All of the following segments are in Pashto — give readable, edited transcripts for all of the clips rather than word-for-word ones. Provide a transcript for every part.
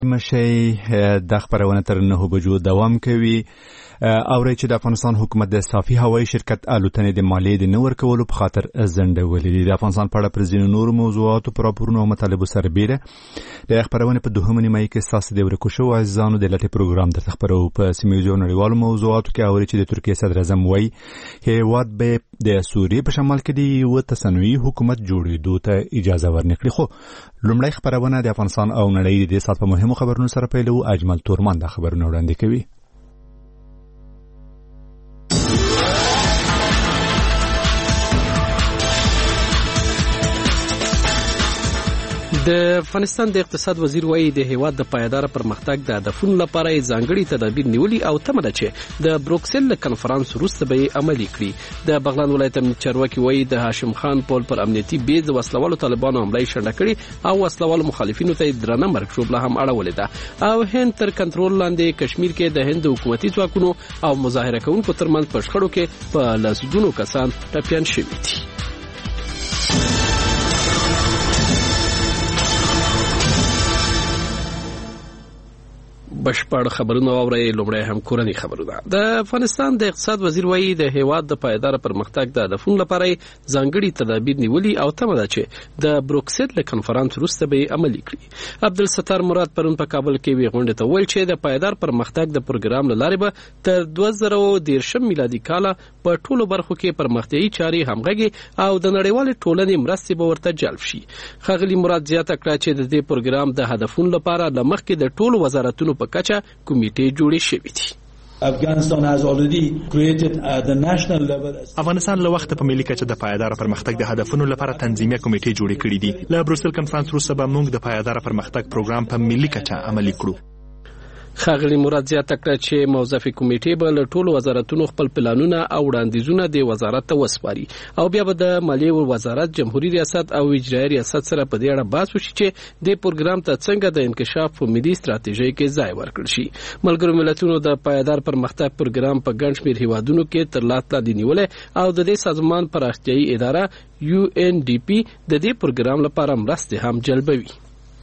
مشي د خبرونه تر 9 بجو دوام کوي او چې د افغانستان حکومت د صافي هوایي شرکت الوتنې د مالیې د نور کولو په خاطر ځنډولې دي. د افغانستان په اړه پر ځینو نور موضوعاتو پر راپورونو او مطالبو سره بیره د خبرونه په دوهمه نیمه کې ساس د ورکو شو عزیزانو د لټي پروګرام د خبرو په سیمه نړیوالو موضوعاتو کې اوري چې د ترکیه صدر اعظم وایي هیواد به د سوریې په شمال کې دی یو تصنعي حکومت جوړېدو ته اجازه ورنکړي. خو لومړی خبرونه د افغانستان او نړۍ د سات په مهمو خبرونو سره پیلو. اجمل تورمان د خبرونو وړاندې کوي. د افغانستان د اقتصاد وزیر وایي د هیواد د پایدار پرمختګ د هدفونو لپاره ځانګړي تدابیر نیولي او تمه ده چې د بروکسل له کنفرانس وروسته به عملي کړي. د بغلان ولایت امنیت چارواکي وایي د هاشم خان پل پر امنیتي بیز د وسلوالو طالبانو حمله شنډه کړي او وسلوالو مخالفینو ته درنه مرګ شوبله هم اړولې ده او هند تر کنټرول لاندې کشمیر کې د هند حکومتي ځواکونو او مظاهره کوونکو ترمنځ په شخړو کې په لسګونو کسان ټپیان شوي دي. بشپړ خبرونه اورئ. لومړی هم کورنی خبرونه. د افغانستان د اقتصاد وزیر وایي د هیواد د پایدار پرمختګ د هدفونو لپاره ځانګړي تدابیر نیولي او تمه ده چې د بروکسل له کنفرانس وروسته به عملي کړي. عبدالستار مراد پرون په کابل کې وی غونډه ته ویل چې د پایدار پرمختګ د پروګرام لاره به تر 2013 میلادي کال په ټولو برخو کې پرمختیايي چاري همغږي او د نړیوال ټولنې مرستې به ورته جلب شي. خغلی مراد زیاته کړه چې د دې پروګرام د هدفونو لپاره لمخکې د ټولو وزارتونو په کچه کمیټې جوړې شوې دي. افغانستان له وخت په ملي کچه د پایدار پرمختګ د هدفونو لپاره تنظیمي کمیټې جوړې کړې دي. له بروکسل کنفرانس وروسته به موږ د پایدار پرمختګ پروګرام په ملي کچه عملي کړو. خغلی مراد زیاته کړه چې موظفه کمیټې به له ټولو وزارتونو خپل پلانونه او وړاندیزونه د وزارت ته وسپاري او بیا به د مالیې وزارت، جمهوریت ریاست او اجرایي ریاست سره په دې اړه بحث وشي چې د پروګرام ته څنګه د انکشاف په ملي ستراتیژي کې ځای ورکړل شي. ملګرو ملتونو د پایدار پرمختګ پروګرام په ګڼ شمېر هیوادونو کې تر لاس لاندې نیولې او د دې سازمان پراختیايي اداره UNDP د دې پروګرام لپاره مرستې هم جلبوي.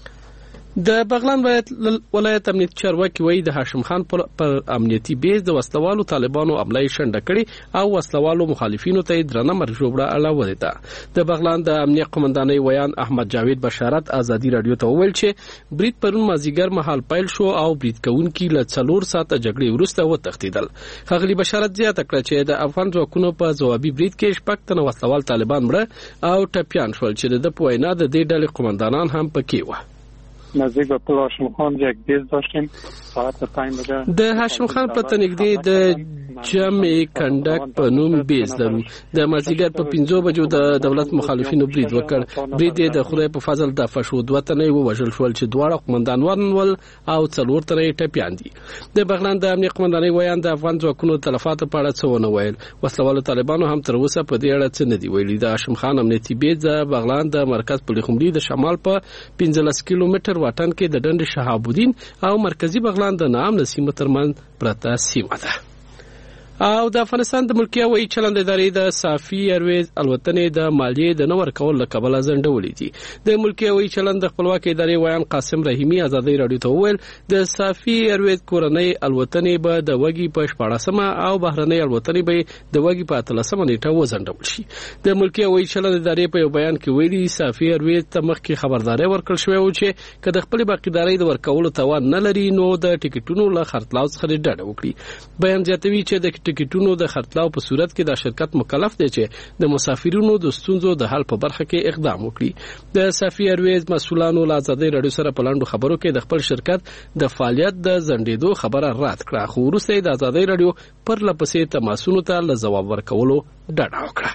د بغلان ولایت امنیت چارواکي وایي د هاشم خان پر امنیتي بیز د وسلوالو طالبانو حمله شنډه کړي او وسلوالو مخالفینو ته درنه مرګ جوړه اړولې ده. د بغلان د امنیت قومندانۍ ویان احمد جاوید بشارت ازادي رادیو ته وویل چې برید پرون مازیګر مهال پیل شو او برید کوونکي له 4 ساعته جګړې وروسته وتښتیدل. خغلی بشارت زیاته کړه چې د افغان ځواکونو په ځوابي برید کې شپږ تنه وسلوال طالبان مړه او ټپیان شول چې د پوینا د دې ډلې قومندانان هم پکې و. نزدیک به پل هاشم خان یک بیز داشتیم ساعت 5 بجه. د هاشم خان په تنګدې د جمع کندک په نوم بیز لرو. د مازیګر په 5 بجو د دولت مخالفینو برید وکړ. برید د خدای په فضل د فشود وطنې ووژل شول چې دواړه قومندانان ول او 4 تنه ټپیان دي. د بغلان د امنیت قومندانۍ ویان د افغان ځواکونو تلفات په اړه څه ونه ویل. وسلوالو طالبانو هم تر اوسه په دې اړه څه نه دی ویلي. د هاشم خان امنیتي بیز د بغلان د مرکز پلیخمري د شمال په 15 کیلومتر واټن کې د ډنډ شهاب الدین او مرکزی بغلان د نام نسیمه ترمن پرته سیمه ده. او د افغانستان د ملکي هوایي چلند ادارې د صافي ایرویز الوتنې د مالیې د نه ورکول له کبله ځنډولې دي. د ملکي هوایي چلند د خپلواکۍ ادارې ویان قاسم رحیمي ازادي رادیو ته وویل د صافي ایرویز کورنۍ الوتنې به د وګي په 14مه او بهرنۍ الوتنې به د وګي په 13مه نیټه وځنډول شي. د ملکي هوایي چلند ادارې په یو بیان کې ویلي صافي ایرویز ته مخکې خبرداري ورکړل شوې و چې کله خپل باقیداري د ورکولو توان نه لري نو د ټیکټونو له خرڅلاو څخه ډډه وکړي. بیان زیاتوي چې د ټیکټونو د خرڅلاو په صورت کې د شرکت مکلف دی چې د مسافرینو د ستونزو د حل په برخه کې اقدام وکړي. د صافي ایرویز مسؤلانو له ازادي رادیو سره په لاندو خبرو کې د خپل شرکت د فعالیت د ځنډېدو خبره رد کړه خو وروسته د ازادي رادیو پر لپسې تماسونو ته له جواب ورکولو ډډه وکړه.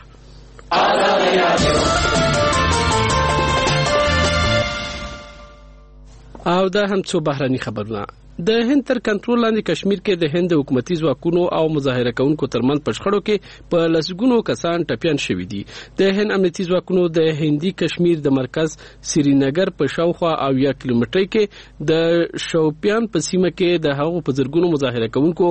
او دا هم څو بهرني خبرونه. د هند تر کنټرول لاندې کشمیر کې د هند حکومتي ځواکونو او مظاهره کوونکو ترمنځ په شخړو کې په لسګونو کسان ټپيان شوي دي. د هند امنیتي ځواکونو د هندي کشمیر د مرکز سرینگر په شاوخوا 1 کیلومتر کې د شوپیان په سیمه کې د هغو په زرګونو مظاهره کوونکو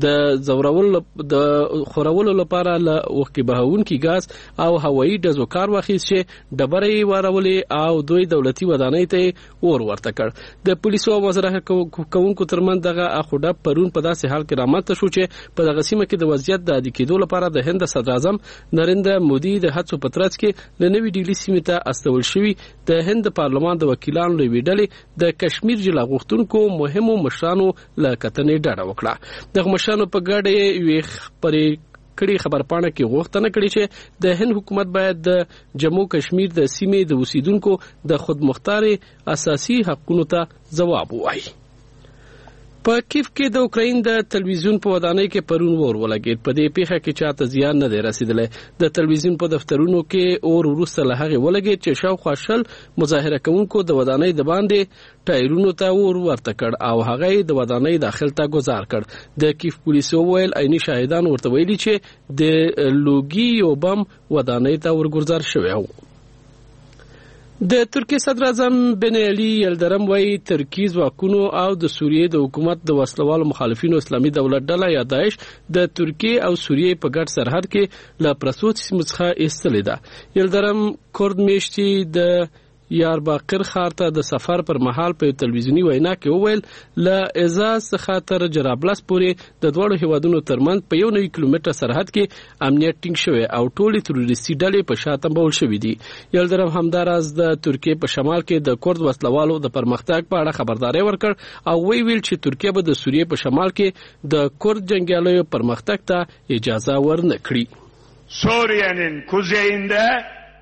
د خورولو لپاره له وخت بهونکي غاز او هوایي ډزو کار واخیست چې ډبرې وارولې او دوی دولتي ودانۍ ته اور ورته کړ. د پولیسو او مظاهره کوونکو ترمن دغه اخوډه پرون په داسې حال کې رامنځته شو چې په دغه سیمه کې د وضعیت د عادي کېدو لپاره د هند صدر اعظم نریندرا مودي د هڅو په ترڅ کې ل نوې ډیلی سیمه ته استول شوی د هند پارلمان د وکیلانو لوی ډلې د کشمیر جلا غوښتونکو مهمو مشرانو له کتنې ډاډه وکړه. د مشرانو په ګډه یو پرې کړي خبرپاڼه کې غوښتنه کړې چې د هند حکومت باید د جموں کشمیر د سیمې د اوسیدونکو د خودمختار اساسي حقوقو ته ځواب ووایي. په کیف کې د اوکراین د تلویزیون په ودانۍ کې پرون اور ولګید. په دې پیښه کې چاته زیان نه دی رسیدلی. د تلویزیون په دفترونو کې اور وروسته له هغې ولګید چې شاوخوا 100 مظاهره کوونکو د ودانۍ د باندې ټایرونو ته اور ورته کړ او هغه د ودانۍ داخل ته گذار کړ. د کیف پولیسو ویل عیني شاهدان ورته ویلي چې د لوګي یو بم ودانۍ ته ورګرځار شوی و. د ترکیه صدر اعظم بن علي یلدرم وايي ترکی ځواکونو او د سوریې د حکومت د وسلوالو مخالفینو اسلامي دولت ډله یا داعش د ترکیه او سوریې په ګډ سرحد کې له پرسوت سیمه څخه ایستلې ده. یلدرم کورد میشتي د یارباقر ښار ته د سفر پر مهال په تلویزیونی وینا کې وویل ل اعزاز څخه تر جرابلس پورې د دوړو هیوادونو ترمنځ په 1 کیلومتر سرحد کې امنیت ټینګ شوی او ټولې تروریستي ډلې په شاته بول شوې دي. یلدرم همداراز د ترکیه په شمال کې د کورد وسلوالو د پرمختګ په اړه خبرداري ورکړ او ویل چې ترکیه به د سوریې په شمال کې د کورد جنگیالیو پرمختګ ته اجازه ورنکړي. سوریه‌نین کوزeyinde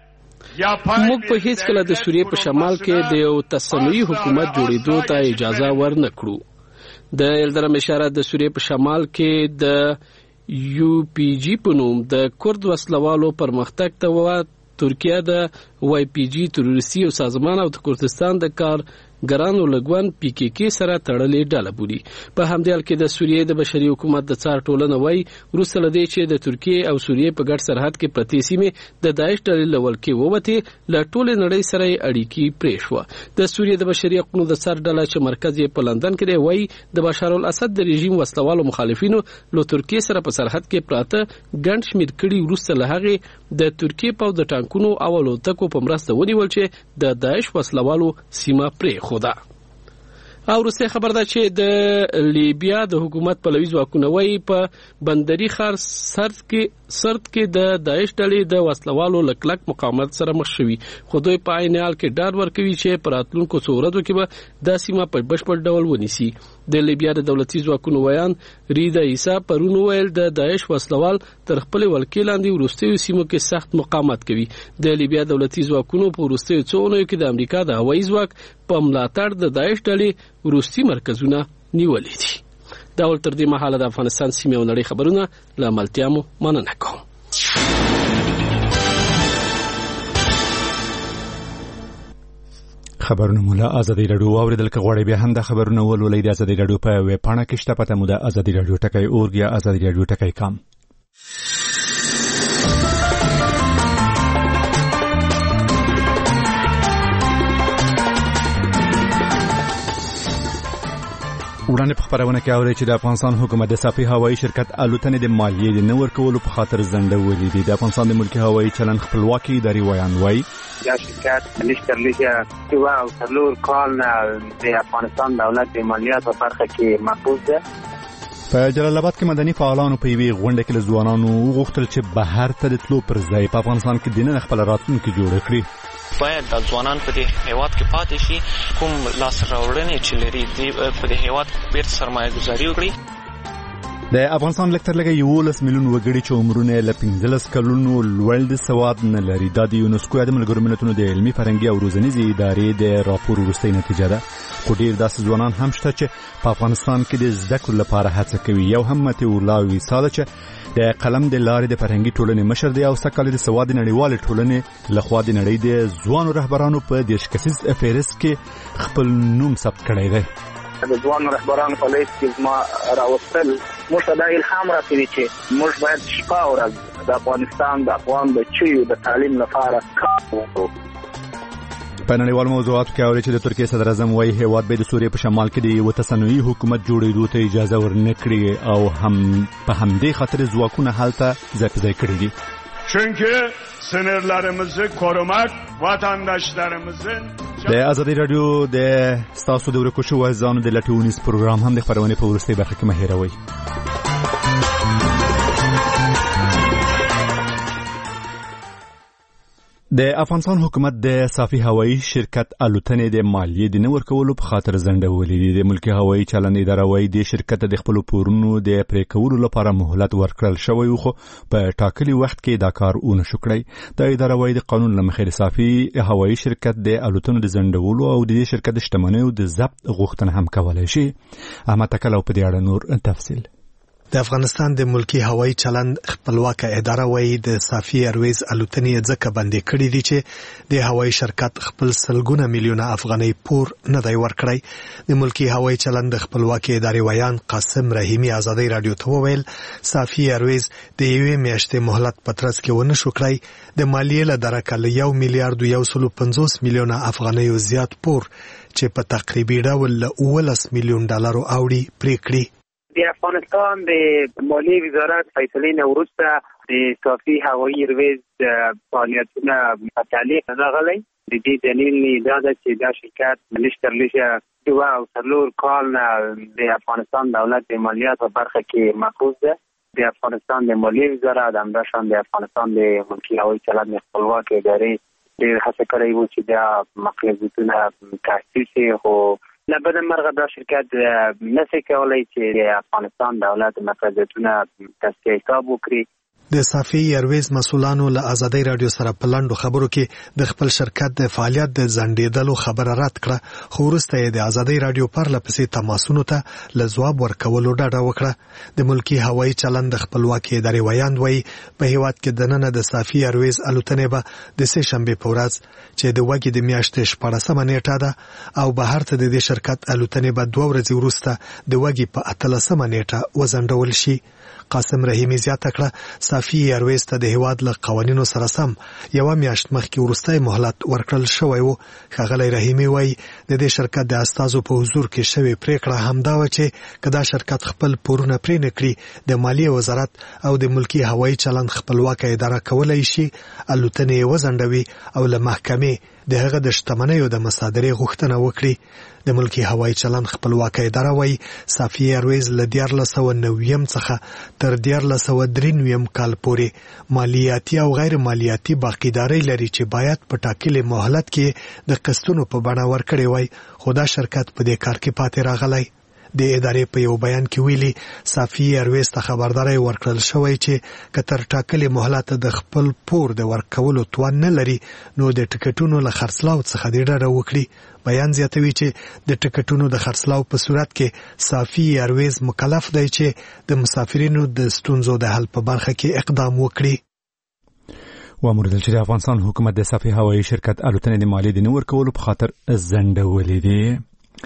موږ په هیڅ کله د سوریې په شمال کې د یو تصنعي حکومت جوړېدو ته اجازه ورنکړو. د یلدرم اشاره د سوریې په شمال کې د یو پی جی په نوم د کورد وسلوالو پرمختګ ته و. ترکیه د وای پی جی تروریستي او سازمان او د کردستان د کارګرانو لګون پی کی کی سره تړلې ډله بولي. په همدې حال کې د سوریې د بشري حکومت د څار ټولنه وای وروسته لدی چې د ترکیه او سوریې په ګډ سرحد کې پرتې سیمې د داعش ډلې لول کې ووته ل ټوله نړۍ سره اړیکی پرې شو. د سوریې د بشري حقوقو د څار ډله چې مرکز یې په لندن کې دی وای د بشار الاسد د رژیم وسلوالو مخالفینو له ترکیه سره په سرحد کې پراته ګڼ شمېر کړي وروسته له هغه د ترکیه په د ټانکونو او الوتکو په مرسته ونیول چې د داعش وسلوالو سیمه پرې خوده. او روسي خبر ده چې د لیبیا د حکومت پلوي ځواکونه وایي په بندري ښار سرد کې د داعش ډلې د وسلوالو لکلک مقاومت سره مخ شوي، خو دوی په عین حال کې ډاډ ورکوي چې په راتلونکو څو ورځو کې به دا سیمه په بشپړ ډول ونیسي. د لیبیا د دولتي ځواکونو ویان ریدا عیسی پرون ویل د داعش وسلوال تر خپل ولکې لاندې وروستیو سیمو کې سخت مقاومت کوي. د لیبیا دولتي ځواکونو په وروستیو څو اونیو کې د امریکا د هوایي ځواک په ملاتړ د داعش ډلې وروستي مرکزونه نیولې دي. دا ول تر دې مهاله د افغانستان سیمې او نړۍ خبرونه له ملتیامو مننه کوم. خبرونه مولا ازادي رادیو اوریدل کغوړې به هم د خبرونه ولولې د ازادي رادیو په ویب پاڼه کې شته پته مو د ازادي رادیو ټکای اورګیا ازادي رادیو ټکای کام. وړاندې په خبرونه کې اوري چې د افغانستان حکومت د صافي هوایي شرکت الوتنې د مالیې د نور کولو په خاطر ځنډولې دي. د افغانستان د ملکی هوایي چلن خپلواکي اداري ویان وایي دا شرکت نشترلیږي او څلور کال د افغانستان دولت د مالیات په برخه کې محفوظ ده. په جلال آباد کې مدني فعالانو په یوې غونډه کې له ځوانانو وغوښتل چې بهر ته د تلو پر ځای په افغانستان کې دننه خپل راتلونکي جوړ کړي. باید د ځوانان په دې هیواد کې پاتې شي، کوم لاسته راوړنې چې لري په دې هیواد بیرته سرمایه گذاري وکړي. د افغانستان لکتر لګي 11 میلیون وګړي چې عمرونه له 15 کلونو لوړ د سواد نه لري. د یونسکو د ملګرو ملتونو د علمي فرهنګي او روزنیزي ادارې د راپور وروستۍ نتیجه ده. خو ډیر داسې ځوانان هم شته چې په افغانستان کې د زده کړو لپاره هڅه کوي. یو هم مته ولاوي ساده چې د قلم د لارې د فرهنګي ټولنې مشر دی او سکهال د سواد نړیوال ټولنې لخوا د نړۍ د ځوانو رهبرانو په 10 کسیز فهرست کې خپل نوم ثبت کړی دی. د ځوان رهبرانو په لیست کې زما راوستل موږ ته دا الهام راکوي چې موږ باید شپه او ورځ د افغانستان د افغان بچیو د تعلیم لپاره کار وکړو. په نړیوالو موضوعاتو کې اوري چې د ترکیې صدر اعظم وايي هیواد به د سوریې په شمال کې د یو تصنعي حکومت جوړېدو ته اجازه ورنکړي او هم په همدې خاطر ځواکونه هلته ځای په ځای کړي دي. Çünkü sınırlarımızı korumak vatandaşlarımızın د ازادي رادیو د ستاسو د ورکو شو ځانو د لټونیز پروګرام هم د خبرونه په ورستۍ برخه کې مهیروي. د افغانستان حکومت د صافي هوایی شرکت الوتنې د مالیې د نه ورکولو په خاطر ځنډولې دي. د ملکی هوایی چلند اداره وايي د شرکت د خپل پورونو د پرې کولو لپاره مهلت ورکړل شوی خو په ټاکلي وخت کې دا کار ونه شو کړی. د اداره وايي د قانون له مخې د صافي هوایی شرکت د الوتنو د ځنډولو او د شرکت د شتمنیو د ضبط غوښتنه هم کولای شي. احمد تکلو په دې اړه نور تفصیل. د افغانستان د ملکی هوایی چلند خپلواک اداره وايي د صافي ایرویز الوتنې ځکه بندي کړې دي چې د هوایی شرکت خپل سلګونه میلیونه افغانۍ پور نه دی ورکړی. د ملکی هوایی چلند د خپلواک ادارې ویان قاسم رحیمی ازادي رادیو ته وویل صافي ایرویز د یوې میاشتې مهلت په ترڅ کې ونه شو کړی. د مالیې له درکه له 1 میلیارډ 150 میلیونه افغانۍ زیات پور چې په تقریبي ډول له 11 میلیون ډالر اوړي پرې کړی. د افغانستان د مالیې وزارت فیصلې نه وروسته د صافي هوایی ایرویز فعالیتونه په تعلیق راغلي. د دې دلیل دا ده چې دا شرکت لشترلیشه 2 او 3 کال د افغانستان دولت د مالیاتو برخه کې محفوظ ده. د افغانستان د مالیې وزارت همداشان د افغانستان د ملکی هوایی چلند خپلواک ادارې ډېر هڅه کړې وو چې دا مقرراتونه تاسیس خو لبد مرغه دا شرکت نسي کولای چې د افغانستان دولت مقرراتونه تصحیح حساب وکړي. د صافي ایرویز مسولانو له ازادي رادیو سره په لاندو خبرو کې د خپل شرکت د فعالیت د ځنډېدلو خبره رد کړه خو وروسته یې د ازادي رادیو پرله پسې تماسونو ته له ځواب ورکولو ډډه وکړه. د ملکی هوایی چلند د خپلواک ادارې ویاند وایي په هیواد کې دننه د صافي ایرویز الوتنې به د سه شنبه په ورځ چې د وګړي د میاشتې 14 نیټه ده او بهر ته د دې شرکت الوتنې به 2 ورځې وروسته د وګړي په 18 نیټه وزنډول شي. قاسم رحیمی زیاته کړه صافي ایرویز ته د هیواد له قوانینو سره سم یو میاشت مخکې وروستی مهلت ورکړل شوی و. ښاغلی رحیمی وایي د دې شرکت د استازو په حضور کې شوې پریکړه همدا وه چې که دا شرکت خپل پورونه پرې نه کړي د مالیې وزارت او د ملکی هوایی چلند خپلواکه اداره کولی شي الوتنې یې وځنډوي او له محکمې د هغه د شتمنیو د مصادرې غوښتنه وکړي. د ملکی هوایی چلند خپلواکه اداره وايي صافي ایرویز له 1990 څخه تر 1993 کال پورې مالیاتي او غیر مالیاتي باقیداري لري چې باید په ټاکلي مهلت کې د قسطونو په بڼه ورکړي وای خو دا شرکت په دې کار کې پاتې راغلی. د ادارې په یو بیان کې ویلي صافي ایرویز ته خبرداري ورکړل شوی چې کتر ټاکلي مهلت د خپل پور د ورکولو توان نه لري نو د ټکټونو له خرڅلاو څخه د ډډه وکړي. بیان زیاتوي چې د ټکټونو د خرڅلاو په صورت کې صافي ایرویز مکلف دی چې د مسافرینو د ستونزو د حل په برخه کې اقدام وکړي. وامر چې د افغانستان حکومت د صافي هوایی شرکت الوتنې د مالیې د نه ورکولو په خاطر ځنډولې دي.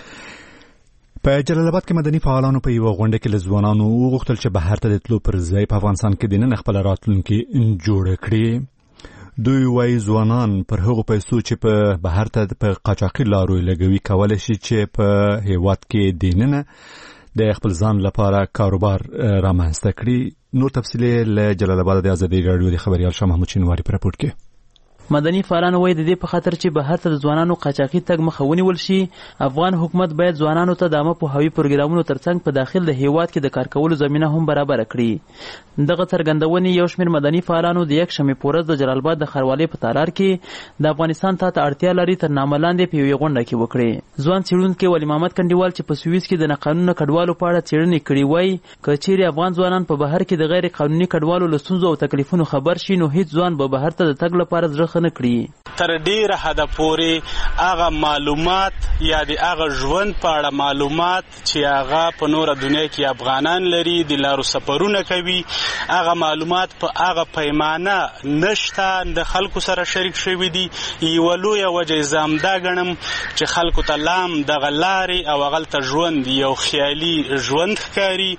په جلال آباد کې مدني فعالانو په یو غونډه کې لزوانانو وغوښتل چې بهر ته د تلو پر ځای په افغانستان کې د نن خپل راتلونکي جوړ کړي. دوی وايي ځوانان پر هغو پیسو چې په بهر ته په قاچاقي لارو لګوي کولای شي چې په هیواد کې د نن د خپل ځان لپاره کاروبار رامنځته کړي. نور تفصیل له جلال آباد د ازادي رادیو د خبريال شاه محمود شینواری په راپور کې. مدني فعالان وایي د دې په خاطر چې بهر ته د ځوانانو قاچاقي تګ مخه ونیول شي افغان حکومت باید ځوانانو ته د عامه پوهاوي پروګرامونو ترڅنګ په داخل د هیواد کې د کار کولو زمینه هم برابر کړي. دغه څرګندونې یو شمېر مدني فعالانو د یک شنبې په ورځ د جلال آباد د ښاروالۍ په تالار کې د افغانستان ته اړتیا لري تر نامه لاندې په یوې غونډه کې وکړي. ځوان څېړونکی ولی محمد کنډیوال چې په سویس کې د ناقانونه کډوالو په اړه څېړنې کړې وایي که چیرې افغان ځوانان په بهر کې د غیر قانوني کډوالو له ستونزو او تکلیفونو خبر شي نو هیڅ ځوان به بهر ته د تګ لپاره زړه ښه نه کړي. تر ډیره حد پورې هغه معلومات یا د هغه ژوند په اړه معلومات چې هغه په نوره دنیا کې افغانان لري د لارو سفرونه کوي هغه معلومات په هغه پیمانه نشته د خلکو سره شریک شوي دي. یوه لویه وجه زه همدا ګڼم چې خلکو ته لام دغه لارې او هغلته ژوند یو خیالي ژوند ښکاري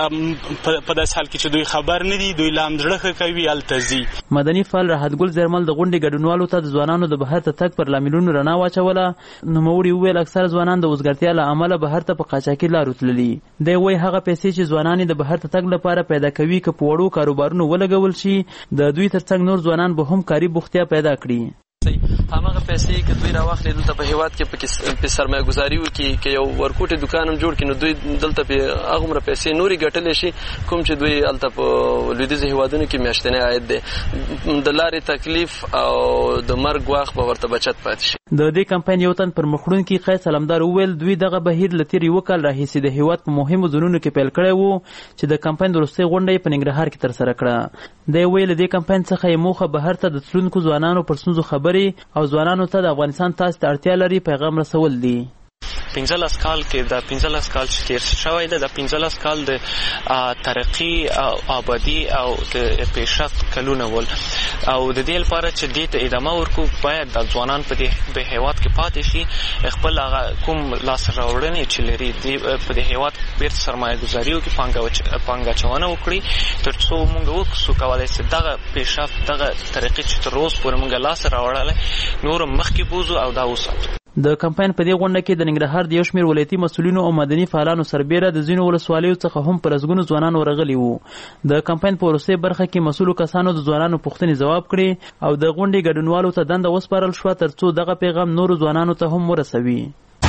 په داسې حال کې چې دوی خبر نه دي دوی لام زړه ښه کوي هلته ځي. مدني فعال راحت ګل زیرمل د غونډې ګډونوالو ته د ځوانانو د بهر ته تګ پر لاملونو رڼا واچوله. نوموړي وویل اکثره ځوانان د وزګارتیا له امله بهر ته په قاچاقي لارو تللي. دی وایي هغه پیسې چې ځوانان د بهر ته تګ لپاره پیدا کوي که په وړو کاروبارونو ولګول شي د دوی ترڅنګ نور ځوانان به هم کاري بوختیا پیدا کړي. هماغه پیسې که دوی راواخلي دلته په هیواد کې په سرمایه ګذاري وکړي که یو ورکوټي دکان هم جوړ کړي نو دوی دلته په هغومره پیسې نورې ګټلی شي کوم چې دوی هلته په لویدیځو هیوادونو کې میاشتنی عاید دی. د لارې تکلیف او د مرګ وخت به ورته بچت پاتې شي. د دې کمپاین یو تن پر مخړونکي قیس علمدار وویل دوی دغه بهیر له تېر یوه کال راهیسې د هیواد په مهمو ځایونو کې پیل کړی و چې د کمپاین وروستۍ غونډه یې په ننګرهار کې ترسره کړه. دی ویل د دې کمپاین څخه یې موخه بهر ته د تلونکو ځوانانو پر ستونزو خبرې او ځوانانو ته د افغانستان تاسو ته اړتیا لري پیغام رسول دي. 15 کال کې د 15 کال چې تیر شوی دی د 15 کال د ترقی او آبادی او د پیشرفت کلونه ول او د دې لپاره چې دې ته ادامه ورکو باید د ځوانان په دې هیواد کې پاتې شي خپل کوم لاس راوړنې چې لري په دې هیواد بیرته سرمایه ګذاري وکړي پانګه اچونه وکړي تر څو موږ وکړو کولی شو دغه پیشرفت دغه ترقی چې تر اوسه پورې موږ لاس راوړلی نور مخکې بوځو او دا وساتو. د کمپاین په دې غونډه کې د ننګرهار د یو شمېر ولایتي مسؤلینو او مدني فعالانو سربیره د ځینو ولسوالیو څخه هم په لسګونو ځوانان ورغلي وو. د کمپاین په وروستۍ برخه کې مسؤلو کسانو د ځوانانو پوښتنې ځواب کړې او د غونډې ګډونوالو ته دنده وسپارل شوه تر څو دغه پیغام نورو ځوانانو ته هم ورسوي.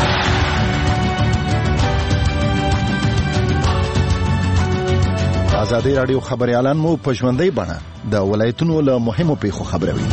ازادي راډیو خبريالان مو په ژوندۍ بڼه د ولایتونو له مهمو پیښو خبروي.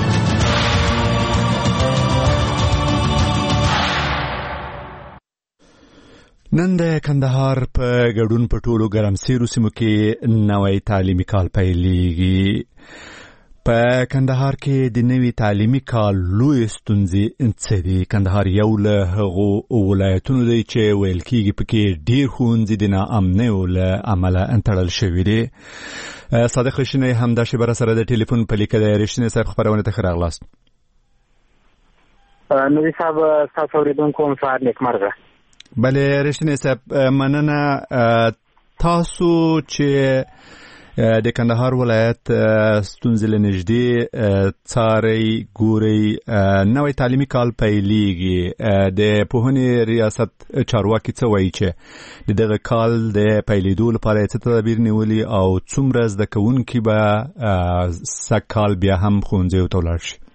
نن د کندهار په ګډون په ټولو ګرمسیرو سیمو کې نوی تعلیمي کال پیلېږي. په کندهار کې د نوي تعلیمي کال لوی ستونزې څه دي؟ کندهار یو له هغو ولایتونو دی چې ویل کېږي پکې ډېر ښوونځي د ناامنیو له امله تړل شوي دي. صادق رښتینی همدا شیبه راسره د ټلیفون په لیکه دی. رښتینی صاحب خپرونې ته ښه راغلاست. نوري صاحب ستاسو اورېدونکو هم سهار نیکمرغه. بله رښتینی صاحب مننه. تاسو چې د کندهار ولایت ستونزې له نږدې څارئ ګورئ نوی تعلیمي کال پیلېږي د پوهنې ریاست چارواکي څه وایي چې د دغه کال د پیلېدو لپاره یې څه تدابیر نیولي او څومره زده کوونکي به سږ کال بیا هم ښوونځیو ته ولاړ شي؟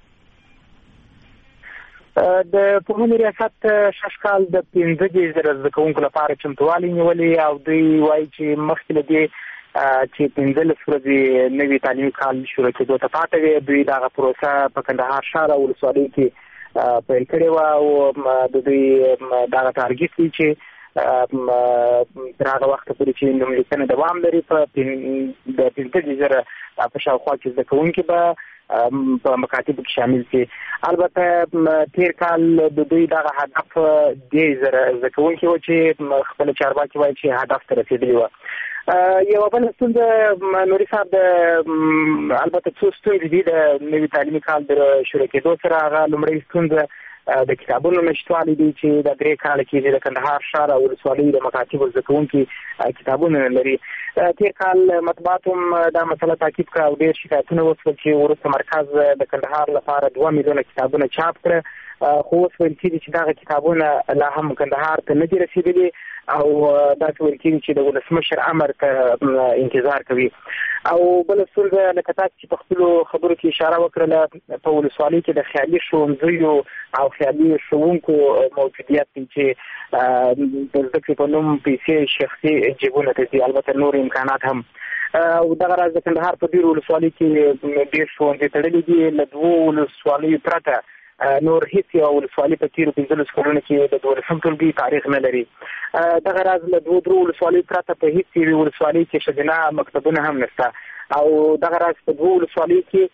د پوهنې ریاست شش کال د 15,000 زده کوونکو لپاره چمتووالی نیولي او دوی وایي چې مخکې له دې چې 15 ورځې نوي تعلیمي کال شروع کېدو ته پاته وي دوی دغه پروسه په کندهار ښار او ولسوالۍ کې پیل کړې وه او د دوی دغه ټارګټ دی چې تر هغه وخته پورې چې نوملیکنه دوام لري په 15,000 په شاوخوا کې زده کوونکي به په مکاتبو کې شامل شي. البته تیر کال د دوی دغه هدف 10,000 زده کوونکي و چې خپل چارواکي وایي چې هدف ته رسېدلي وه. یوه بله ستونزه نوري صاحب البته څو ستونزې دي د نوي تعلیمي کال د شروع کېدو سره. هغه لومړۍ ستونزه د کتابونو نشتوالی دی چې د 3 کاله کې د کندهار ښار او ولسوالۍ د مکاتبو زده کوونکي کتابونه نه لري. تیر کال مطبوعات هم دا مسله تعقیب کړه او ډېر شکایتونه وشول چې وروسته مرکز د کندهار لپاره 2 میلیونه کتابونه چاپ کړه خو اوس ویل کېږي چې دغه کتابونه لا هم کندهار ته نه دي رسېدلي او داسې ویل کېږي چې د ولسمشر امر ته انتظار کوي. او بله ستونزه لکه تاسو چې په خپلو خبرو کې اشاره وکړله په ولسوالۍ کې د خیالي ښوونځیو او خیالي ښوونکو موجودیت دی چې د زده کړې په نوم پیسې شخصي جیبونو ته ځي البته نور امکانات هم. او دغه راز د کندهار په ډېرو ولسوالۍ کې ډېر ښوونځي تړلي دي. له 2 ولسوالیو پرته نور هیڅ یو ولسوالي په تیرو 15 کلونو کې د 12 ټولګي تاریخ نه لري. دغه راز له 2 ولسوالیو پرته په هیڅ یوې ولسوالۍ کې ښځینه مکتبونه هم نشته او دغه راز په 2 ولسوالیو کې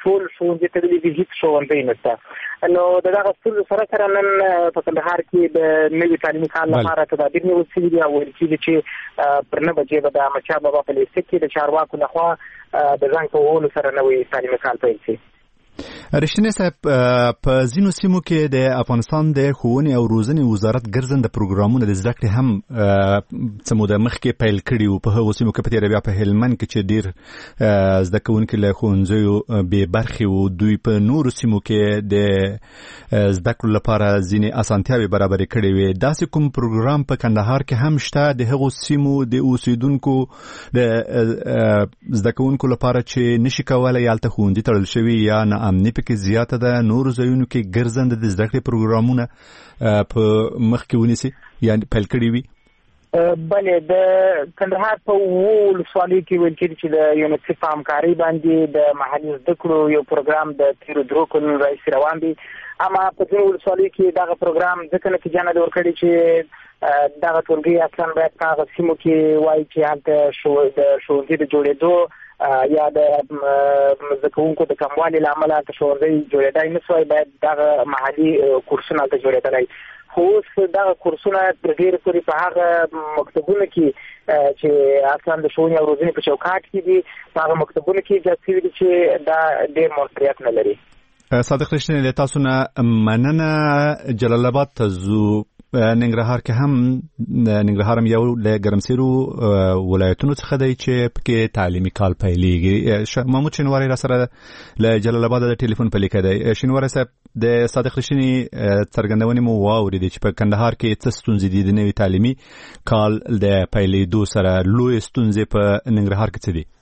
ټول ښوونځي تړلي دي، هیڅ ښوونځی نشته. نو د دغه ستونزو سره نن په کندهار کې د نوي تعلیمي کال لپاره تدابیر نیول شوي دي او ویل کېږي چې پر 9 بجې به د احمدشاه بابا په لیسه کې د چارواکو لخوا د زنګ په وهلو سره نوی تعلیمي کال پیل شي. رښتینی صاحب، په ځینو سیمو کې د افغانستان د ښوونې او روزنې وزارت ګرځنده پروګرامونه د زده کړې هم څه موده مخکې پیل کړي وو. په هغو سیمو کې په تېره بیا په هلمند کې چې ډېر زده کوونکي له ښوونځیو بې برخې وو، دوی په نورو سیمو کې د زده کړو لپاره ځینې اسانتیاوې برابرې کړې وې. داسې کوم پروګرام په کندهار کې هم شته د هغو سیمو د اوسیدونکو د زده کوونکو لپاره چې نشي کولی هلته ښوونځي تړل شوي یا نا امني پکې زیاته ده، نورو ځایونو کې ګرځنده د زده کړې پروګرامونه په مخ کې ونیسي یا پیل کړي وي؟ بلې، د کندهار په ولسوالیو کې ویل کېږي چې د یونیسف په همکارۍ باندې د محلي زده کړو یو پروګرام د تېرو 3 کلونو راهیسې روان دی. اما په ځینو ولسوالیو کې دغه پروګرام ځکه نتیجه نه ده ورکړې چې دغه ټولګي اصلا باید په هغه سیمو کې وایي چې هلته د ښوونځي د جوړېدو یا د زده کوونکو د کموالي له امله هلته ښوونځی جوړېدای نه شوی، باید دغه محلي کورسونه هلته جوړېدلی. خو اوس دغه کورسونه تر ډېرې پورې په هغه مکتبونو کې چې اصلا د ښوونې او روزنې په چوکاټ کې دي، په هغه مکتبونو کې ایجاد شوي دي چې دا ډېر موثریت نه لري. صادق رښتینی، له تاسو نه مننه. جلال آباد ته ځو. ننګرهار کې هم ننګرهار هم یو له ګرمسیرو ولایتونو څخه دی چې پکې تعلیمي کال پیلېږي. محمود شینواری را سره له جلال آباد د ټلیفون په لیکه دی. شینواری صاحب، د صادق رښتینی څرګندونې مو واورېدې چې په کندهار کې څه ستونزې دي د نوي تعلیمي کال د پیلېدو سره. لوی ستونزې په ننګرهار کې څه دي؟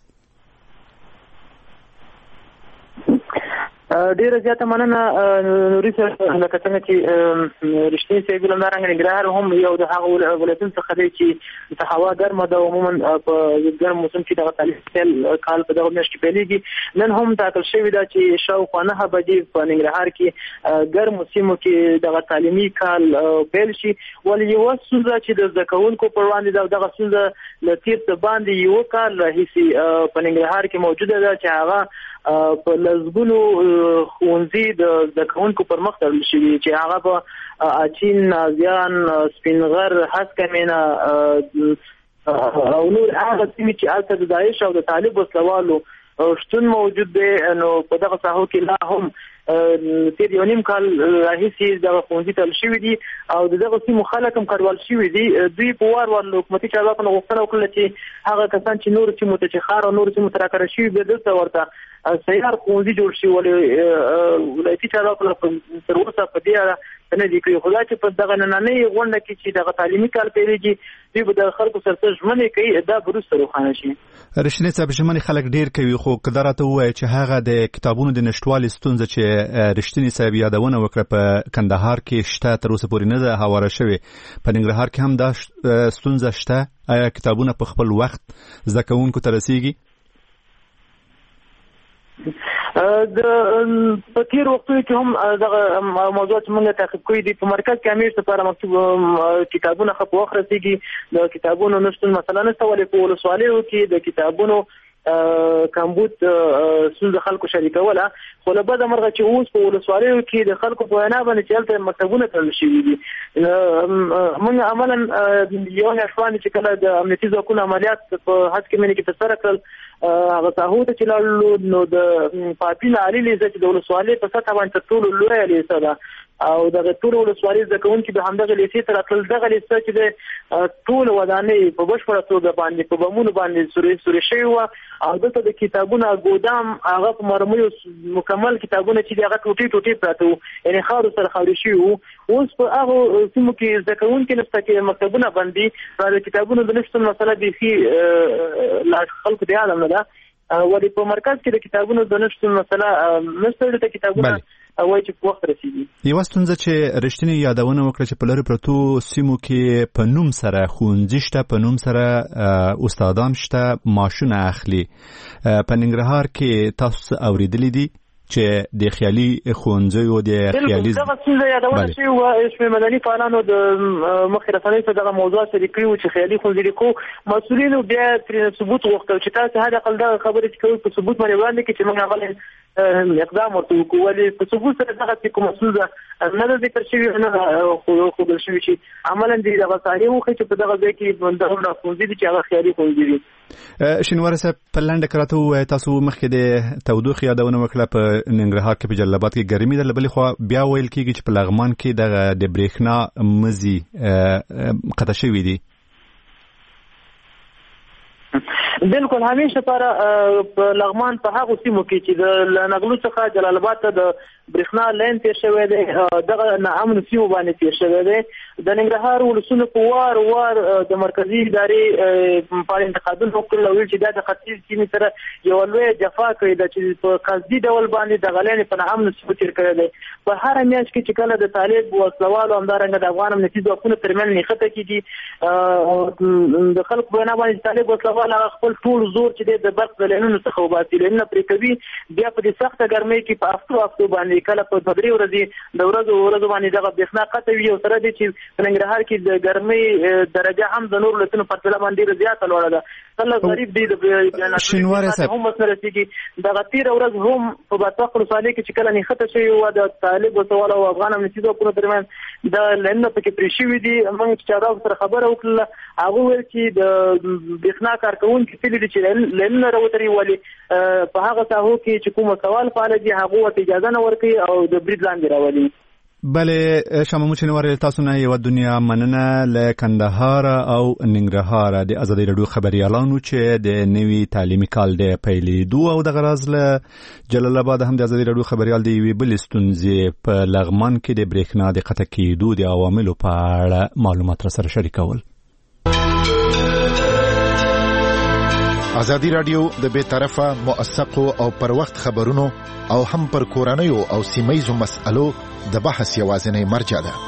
ډیره زیاته مننه نوري صاحب. لکه څنګه چې رښتینی صاحب همدارنګه ننګرهار هم یو د هغو ولایتونو څخه دی چې د هوا ګرمه ده. عموما په ګرم موسم کې دغه تعلیمي کال په دغه میاشت کې پیلېږي. نن هم ټاکل شوې ده چې شاوخوا 9 بجې په ننګرهار کې ګرمو سیمو کې دغه تعلیمي کال پیل شي. ولې یوه ستونزه چې د زده کوونکو پر وړاندې ده، دغه ستونزه له تېر څه باندې یو کال راهیسې په ننګرهار کې موجوده ده چې هغه په لزګونو ښوونځي د زده کوونکو پر مخ تړل شوي چې هغه په اچین، نازیان، سپینغر، هسکمینه او نور هغه سیمې چې هلته د داعش او د طالب وسلوالو شتون موجود دی. نو په دغه ساحو کې لا هم تېر یو نیم کال راهیسې دغه ښوونځي تړل شوي دي او د دغه سیمو خلک هم کډوال شوي دي. دوی په وار له حکومتي چارواکو نه غوښتنه وکړله چې هغه کسان چې نورو سیمو ته چې ښار او نورو سیمو ته راکاره شوي بیا دلته ورته سیار ښوونځي جوړ شي. ولې ولایتي چارواکو تر اوسه په دې اړه نه دي کړي. خو دا چې په دغه نننۍ غونډه کې چې دغه تعلیمي کال پیلېږي دوی به د خلکو سره څه ژمنې کوي، دا به وروسته روښانه شي. رښتینی صاحب، ژمنې خلک ډېر کوي، خو که دا راته ووایي چې هغه د کتابونو د نشتوالي ستونزه چې رښتینی صاحب یادونه وکړه په کندهار کې شته، تر اوسه پورې نه ده هواره شوې. په ننګرهار کې هم دا ستونزه شته؟ آیا کتابونه په خپل وخت زده کوونکو ته رسیږي؟ د په تیر وختونو کې هم دغه موضوعات موږ تعقیب کړي دي. په مرکز کې همیشه لپاره مکتوب کتابونه ښه په وخت رسیږي. د کتابونو نشتون مثلا نشته، ولې په ولسوالیو کې د کتابونو کمبود ستونزه خلکو شریکوله. خو له بده مرغه چې اوس په ولسوالیو کې د خلکو په وینا باندې چې هلته مکتبونه تړل شوي دي. موږ عملا یو میاشت وړاندې چې کله د امنیتي ځواکونو عملیات په هسکمینې کې ترسره کړل، هغه ساحو ته چې لاړو نو د پاپین عالي لیسه چې د ولسوالۍ په سطحه باندې تر ټولو لویه لیسه ده او دغه ټول ولسوالۍ زده کوونکي به همدغه لیسې ته راتلل. دغه لیسه چې د ټول ودانۍ په بشپړه توګه باندې په بمونو باندې سوري شوي وه او دلته د کتابونو ګودام هغه په مرمیو مکمل کتابونه چې هغه ټوټې ټوټې پراته وو، یعنې خاورو سره خاورې شوي وو. اوس په هغو سیمو کې زده کوونکي نشته چې مکتبونه بند دي. د کتابونو د نشتون مسله بیخي لا خلکو د یاد نه ده. ولې په مرکز کې د کتابونو د نشتون مسله نشته، دلته کتابونه وایي چې په وخت رسیږي. یوه ستونزه چې رښتینې یادونه وکړه چې په لرې پرتو سیمو کې په نوم سره ښوونځي شته، په نوم سره استادان شته، معاشونه اخلي. په ننګرهار کې تاسو اورېدلي دي چې د خیالي ښوونځیو د خیالي دغه څنګه یادونه شوې وه. اسم مدني فعالانو د مخې رسنۍ ته دغه موضوع شریک کړي وو چې خیالي ښوونځي کو مسؤلینو بیا ترې ثبوت غوښتل چې تاسو حد اقل دغه خبرې چې کوئ په ثبوت باندې وړاندې کړئ چې موږ هغه اقدام ورته وکړو. ولې په ثبوت سره دغه کومه ستونزه نه ده ذکر شوې نه ښودل شوې چې عملاً دغه صحیح وښیي چې په دغه ځای کې دغه ښوونځي دي چې هغه خیالي ښوونځي دي. شینواره صاحب په لنډه کې راته ووایه، تاسو مخکې د تودوخې یادونه وکړه په ننګرهار کې په جلال آباد کې ګرمي ده، له بلې خوا بیا ویل کېږي چې په لغمان کې د برېښنا مزي قطع شوي دي. بالکل همیشه په لغمان په هغه سیمو کې چې د نغلو څخه جلال آباد ته د برېښنا لاین تیر شوی دی، دغه ناامن سیمو باندې تیر شوی دی. د ننګرهار ولسونو په وار د مرکزي ادارې په انتقادونو وکړل او ویل چې دا د ختیځ سیمې سره یو لوی جفا کړې ده چې په قصدي ډول باندې دغه لاین په ناامن سیمو تیر کړی دی. په هره میاشت کې چې کله د طالب وسلوالو همدارنګه د افغان امنیتي ځواکونو ترمنځ نښته کېږي، د خلکو په وینا باندې طالب وسلوال خپل ټول زور چې د برق د لاینونو څخه وباسي، لاینونه پرې کوي، بیا په دې سخته ګرمۍ کې په هفتو باندې کله په 3 ورځې د ورځو باندې دغه برېښنا قطع وي. او سره دې چې په ننګرهار کې د ګرمۍ درجه هم د نورو ولایتونو په پرتله باندې ډېره زیاته لوړه ده. خلک غریب دي، د شینواره صاحب هم مسله رسېږي. دغه تېره ورځ هم په باتاق ولسوالۍ کې چې کله نښته شوې وه د طالب وسوال او افغان امنیتي ځواکونو ترمنځ د لاینونه پکې پرې شوي دي. موږ چې چارواکو سره خبره وکړله هغه ویل چې د برېښنا کارکوونکي تللي دي چې لاینونه راوتري، ولې په هغه ساحو کې چې کوم سوال فعال دي هغه ورته اجازه نه ورکوي او د برید لاندې راولي. بله شاه شینواره تاسو نه یو دنیا مننه له کندهار او ننګرهار د ازادي راډیو خبريالانو چې د نوي تعلیمي کال د پیلېدو او د غرض له جلال آباد هم د ازادي راډیو خبريال دی وی بل ستونزې په لغمان کې د برېښنا د قطع کېدو د عواملو په اړه معلومات را سره شریکول. ازادي راډیو د بے طرفه موثقو او پر وخت خبرونو او هم پر کورنیو او سیمایزو مسألو د بحث یوازینی مرجع ده.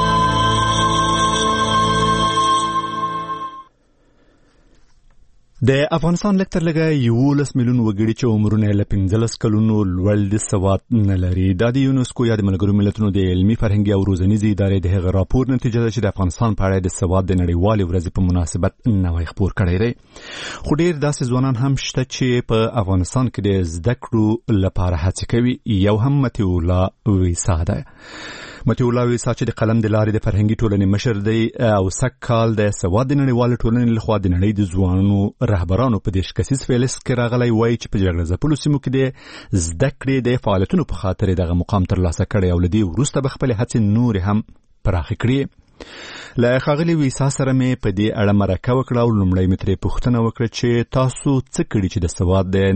د افغانستان لکتر لګه 11 میلیون وګړي چې عمرونه له 15 کلونو لوړ دي سواد نه لري. د یونسکو یا د ملګرو ملتونو د علمي فرهنګي او روزنیزې ادارې د هغه راپور نتیجه ده چې د افغانستان په اړه د سواد د نړیوالې ورځې په مناسبت نوې خبر کړی دی. خو ډیر داسې ځوانان هم شته چې په افغانستان کې د زده کړو لپاره هڅه کوي. یو هم متي الله ویسا ده. متي الله ویسا چې د قلم د لارې د فرهنګي ټولنې مشر دی او سږ کال د سواد د نړیوالې ټولنې لخوا د نړۍ د ځوانانو رهبرانو په دې کسیز فهرست کې راغلی وایي چې په جګړه ځپلو سیمو کې د زده کړې د فعالیتونو په خاطر دغه مقام ترلاسه کړی او له دې وروسته به خپلې هڅې نورې هم پراخې کړي. له ښاغلي ویسا سره مې په دې اړه مرکه وکړه او لومړی مې ترې پوښتنه وکړه چې تاسو څه کړي چې د سواد د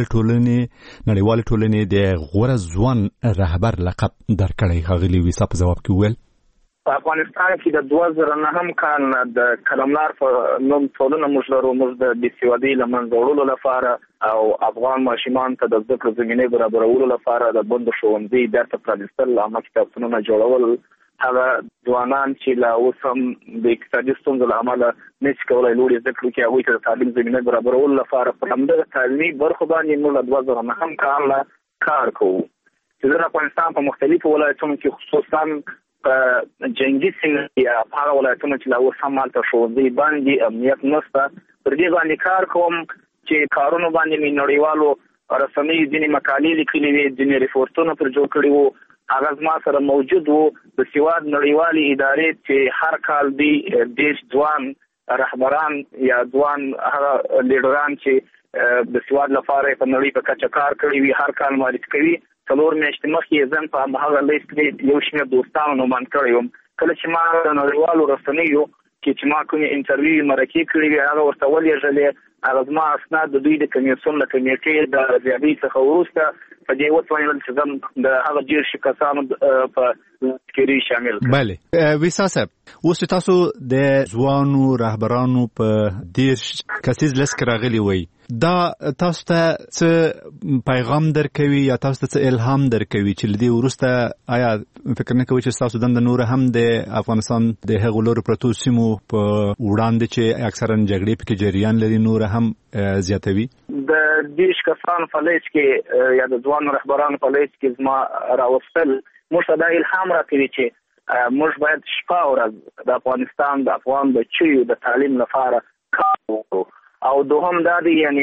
نړیوالې ټولنې د غوره ځوان رهبر لقب درکړی. ښاغلي ویسا په ځواب کې وویل په افغانستان کې د 2009 کال د کلملار په نوم ټولنه موږ لرو. موږ د بېسوادۍ له منځه وړلو لپاره او افغان ماشومان ته د زده کړو زمینې برابرولو لپاره د بندو ښوونځي بیرته پرانیستل، عامه کتابتونونه جوړول. هغه ځوانان چې لا اوس هم د اقتصادي ستونزو له امله نشي کولی لوړې زده کړې وکړي، هغوی ته د تعلیم زمینه برابرولو لپاره په همدغه تعلیمي برخو باندې موږ له 2009 کال نه کار کوو. چې د افغانستان په مختلفو ولایتونو کې خصوصا په جنګي سیمو یا په هغه ولایتونو چې لا اوس هم هلته ښوونځي باندې امنیت نشته، پر دې باندې کار کوم چې کارونو باندې مې نړیوالو رسنیو ځینې مقالې لیکلې وې، ځینې ریپورټونه پر جوړ کړي وو. هغه زما سره موجود وو. د سواد نړیوالې ادارې چې هر کال دی دیش ځوان رهبران یا ځوان هغه لیډران چې د سواد لپاره په نړۍ په کچه کار کړی وي هر کال معرفي کوي. 4 میاشتې مخکې زه په هغه لیست کې یو شمېر دوستانو نومان کړی وم. کله چې ما د نړیوالو رسنیو چې ما کومې انټرویو مرکې کړې وې هغه ورته ولېږلې. هغه زما اسناد د دوی د کمیسیون له کمیټې د ارزیابۍ څخه وروسته په دې وتوانیدل چې زه د هغه ډېر کسانو په کې شامل کړم. بله ویسا صاحب اوس تاسو د ځوانو رهبرانو په دې کسیز لیست کې راغلي وئ، دا تاسو ته څه پیغام درکوي یا تاسو ته څه الهام درکوي چې لدې وروسته آیا فکر نه کوئ چې تاسو دنده نور هم د افغانستان د هغو لورو پرتو سیمو په وړاندې چې اکثرا جګړې پکې جریان لري نور هم زیاتوي؟ د 10 کسانو په لیست کې یا د ځوانو رهبرانو په لیست کې زما راوستل موږ ته دا الهام راکوي چې موږ باید شپه ورځ د افغانستان د افغان بچیو د تعلیم لپاره کار وکړو. او دوهم دا دی یعنی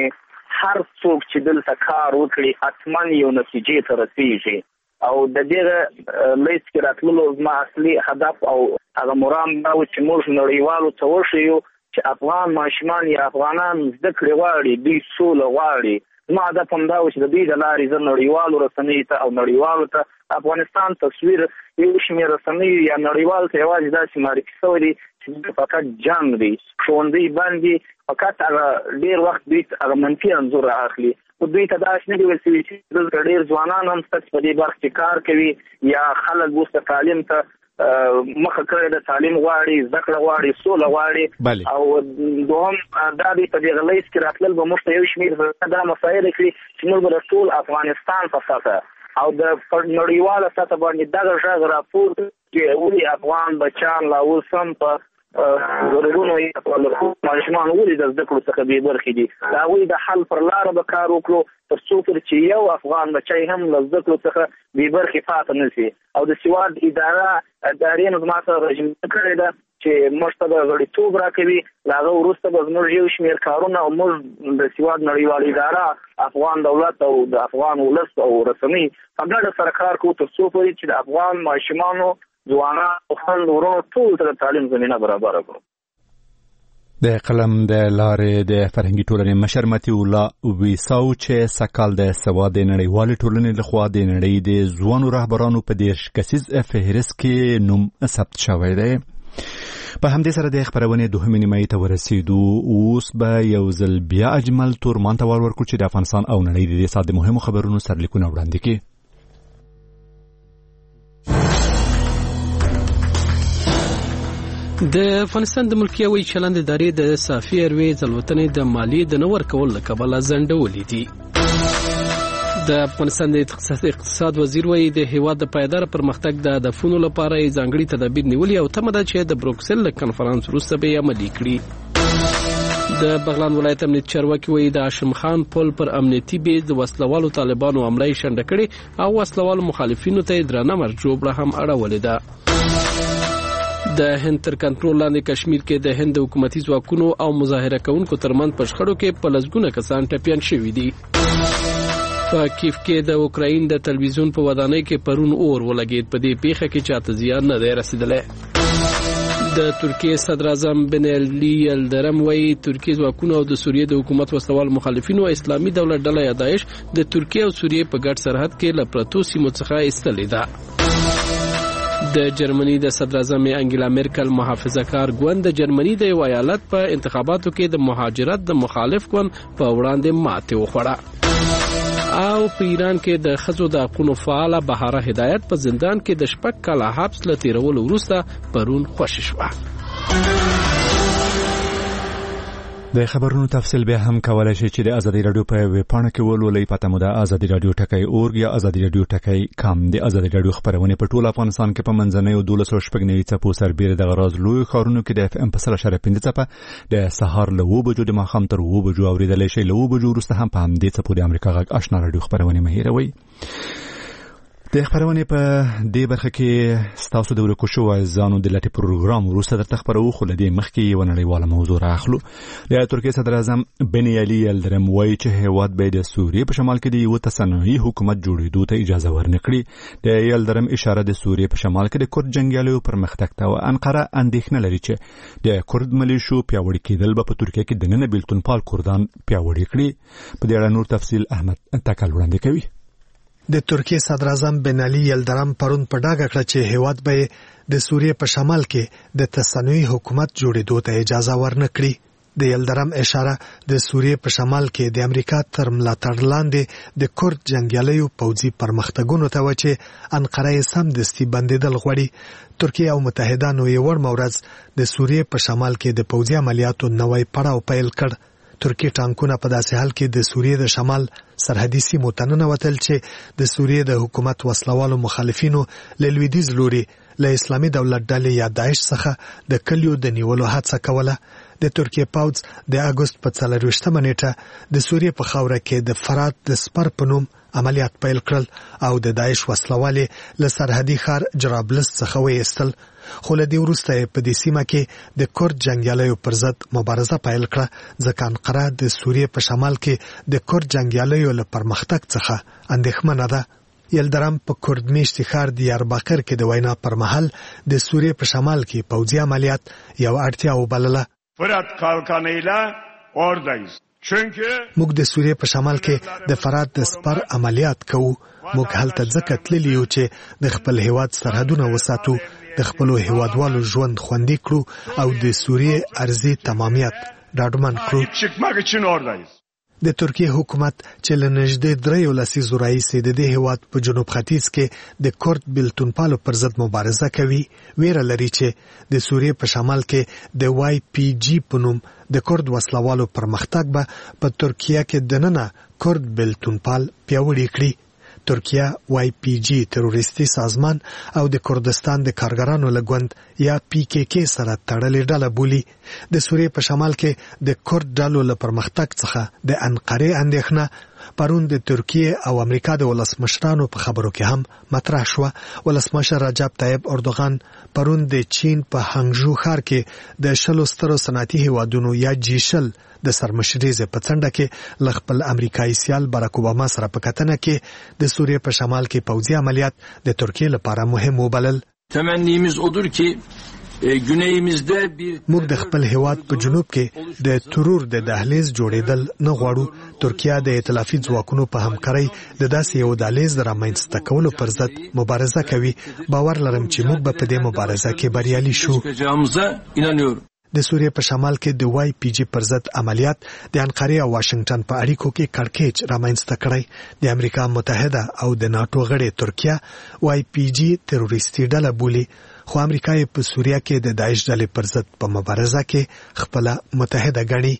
هر څوک چې دلته کار وکړي حتما یو نتیجې ته رسیږي او د دې لیست کې راتللو زما اصلي هدف او هغه مرام دا و چې موږ نړیوالو ته وښیو چې افغان ماشومان یا افغانان زده کړې غواړي، دوی سوله غواړي. زما هدف همدا و چې د دوی د لارې زه نړیوالو رسنیو ته او نړیوالو ته افغانستان تصویر یو شمېر رسنیو یا نړیوالو ته یوازې داسې معرفي شوی دی چې فقط جنګ دی، ښوونځي باندې فقط هغه ډېر وخت دوی هغه منفي انځور اخلي. خو دوی ته داسې نه دي ویل شوي چې دلته ډېر ځوانان هم شته چې په دې برخه کې کار کوي یا خلک اوس تعلیم ته مخه کړې ده، تعلیم غواړي، زده کړه غواړي، سوله غواړي. او دوهم دا دی په دې لیست کې راتلل به موږ ته یو شمېر دا مسایل کړي چې موږ به د ټول افغانستان په سطحه او د نړیواله سطحه باندې دغه غږ راپورته چې ولې افغان بچیان لا اوس هم په ضرورونو یې ماشومان ولې د زده کړو څخه بې برخې دي. د هغوی د حل پر لاره به کار وکړو تر څو پورې چې یو افغان بچی هم له زده کړو څخه بې برخې پاتې نه شي. او د سواد ادارې نو زما سره رژیمه کړې ده چې موږ ته د غړیتوب راکوي، له هغه وروسته به زموږ یو شمېر کارونه او موږ د سواد نړیواله اداره افغان دولت او د افغان ولس او رسنۍ په ګډه سره کار کوو تر څو پورې چې د افغان ماشومانو ځوانان او خویندو ورونو ټول ته د تعلیم زمینه برابره کړو. د قلم د لارې د فرهنګي ټولنې مشر متي الله ویساو چې سکال د سواد نړیوالې ټولنې لخوا د نړۍ د ځوانو رهبرانو په 10 کسیز فهرست کې نوم ثبت شوی دی. په همدې سره د خبرونې دوهمې نیمایي ته ورسېدو. اوس به یو ځل بیا اجمل تورمان ته ورکړو چې د افغانستان او نړۍ د دې ساعت د مهمو خبرونو سرلیکونه وړاندې کړي. د افغانستان د ملکي هوایي چلند ادارې د صافي ایرویز الوتنې د مالیې د نه ورکولو له کبله ځنډولې دي. د افغانستان د اقتصاد وزیر وایي د هیواد د پایدار پرمختګ د هدفونو لپاره یې ځانګړي تدابیر نیولي او تمه ده چې د بروکسل له کنفرانس وروسته به یې عملي کړي. د بغلان ولایت امنیت چارواکي وایي د هاشم خان پل پر امنیتي بیس د وسلوالو طالبانو حمله یې شنډه کړې او وسلوالو مخالفینو ته یې درنه مرجوبړه هم اړولې ده. د هند تر کنټرول لاندې کشمیر کې د هند حکومتي ځواکونو او مظاهره کوونکو ترمنځ په شخړو کې په لسګونه کسان ټپیان شوي دي. په کیف کې د اوکراین د تلویزیون په ودانۍ کې پرون اور ولګید. په دې پیښه کې چاته زیان نه دی رسیدلی. د ترکیې صدر اعظم بن علي یلدرم وایي ترکیې ځواکونو او د سوریې د حکومت وسلوال مخالفینو اسلامي دولت ډله یا داعش د ترکیې او سوریې په ګډ سرحد کې له پرتو سیمو څخه ایستلې ده. د جرمني د صدر اعظم انګیلا میرکل محافظه کار ګوند د جرمني د یو ایالت په انتخاباتو کې د مهاجرت د مخالف ګوند په وړاندې ماتې وخوړه. او په ایران کې د ښځو د حقونو فعاله بهاره هدایت په زندان کې د 6 کاله حبس له تیرولو وروسته پرون خوشي شوه. د خبرونو تفصیل به هم کولای شي چې د ازادي رادیو په ویب پاڼه کې ولولئ. پته مو ده ازادي رادیو ټکی اورګ یا ازادي رادیو ټکی کام. د ازادي رادیو خبرونه په ټول افغانستان کې په منځنۍ 12 څپو سربېره د غراز لوی خارونو کې د اف ام په 0.5 څپه د سهار له 2 بجو د ماښام تر 2 بجو اوریدل شي. له 2 بجو وروسته هم په همدې څپو د امریکا غږ آشنا رادیو خبرونه مهیروي. د خبرونه په دې برخه کې ستاسو د ورکو شو ځانو د لټي پروګرام وروسته درته خبرو خو لدې مخکې یو نړیواله موضوع راخلو. د ترکیې صدر اعظم بن علي یلدرم وایي چې هیواد به د سوریې په شمال کې د یو تصنعي حکومت جوړېدو ته اجازه ورنکړي. د یلدرم اشاره د سوریې په شمال کې د کورد جنگیالیو پرمختګ ته او انقره اندېښنه لري چې د کورد ملیشو پیاوړي کېدل به په ترکیې کې د نن بیلتون پال کوردان پیاوړي کړي. په دې اړه نور تفصیل احمد تکل وړاندې کوي. د ترکیې صدر اعظم بن علي یلدرم پرون په ډاګه کړه چې هیواد به د سوریې په شمال کې د تصنعي حکومت جوړېدو ته اجازه ورنکړي. د یلدرم اشاره د سوریې په شمال کې د امریکا تر ملاتړ لاندې د کورد جنگیالیو پوځي پرمختګونو ته و چې انقره یې سمدستي بندېدل غواړي. ترکیه او متحدانو یې وړمه ورځ د سوریې په شمال کې د پوځي عملیاتو نوی پړاو پیل کړ. ترکیه ټانکونه په داسې حال کې د سوریې د شمال سرحدي سیمو ته ننوتل چې د سوریې د حکومت وسلوالو مخالفینو له لویدیځ لوري له اسلامي دولت ډلې یا داعش څخه د کلیو د نیولو هڅه کوله. د ترکیه پوځ د اگست په 24 نیټه د سوریې په خاوره کې د فرات د سپر په نوم عملیات پیل کړل او د داعش وسلوالې له سرحدي ښار جرابلس څخه وایستل، خو له دې وروسته په دې سیمه کې د کورد جنګیالیو پر ضد مبارزه پیل کړه، ځکه انقره د سوریې په شمال کې د کورد جنګیالیو له پرمختګ څخه اندېښمنه ده. یلدرم په کورد میشتي ښار دیارباکر کې د وینا پر مهال د سوریې په شمال کې پوځي عملیات یو اړتیا وبلله. فرات kalkanıyla oradayız. موږ د سوریې په شمال کې د فرات د سپر عملیات کوو. موږ هلته ځکه تللی یو چې د خپل هیواد سرحدونه وساتو، د خپلو هیوادوالو ژوند خوندي کړو او د سوریې ارضي تمامیت ډاډمن کړو. د ترکیه حکومت چې له نږدې 3 لسیزو راهیسې د دې هیواد په جنوب ختیځ کې د کورد بلتونپالو پر ضد مبارزه کوي، ویره لري چې د سوریې په شمال کې د واي پی جی په نوم د کورد وسلوالو پرمختګ به په ترکیه کې دننه کورد بلتونپال پیاوړي کړي. ترکیه واي پی جی تروریستي سازمان او د کردستان د کارګرانو له ګوند یا پی کې کې سره تړلې ډله بولي. د سوریې په شمال کې د کورد ډلو له پرمختګ څخه د انقرې اندېښنه پرون د ترکیه او امریکا د ولسمشرانو په خبرو کې هم مطرح شوه. ولسمشر رجب طیب اردوغان پرون د چین په هانګژو ښار کې د 10 سترو صنعتي هیوادونو یا جیشل د سرمشریزه په څنډه کې ل خپل امریکایي سیال باراک اوباما سره په کتنه کې د سوریې په شمال کې پوځي عملیات د ترکیه لپاره مهم وبلل. تمنیمز odur ki güneyimizde bir موږ د خپل هیواد په جنوب کې د ترور د دهلیز جوړېدل نه غواړو. ترکیه د ائتلافي ځواکونو په همکارۍ د داسې یو دهلیز رامنځته کولو پر ضد مبارزه کوي. باور لرم چې موږ به په دې مبارزه کې بریالي شو. د سوریې په شمال کې د واي پی جی پر ضد عملیات د انقرې او واشنگټن په اړیکو کې کړکېچ رامنځته کړی. د امریکا متحده او د ناتو غړي ترکیه واي پی جی تروریستي ډله بولي، خو امریکا یې په سوریه کې د داعش ډلې پر ضد په مبارزه کې خپل متحده ګڼي.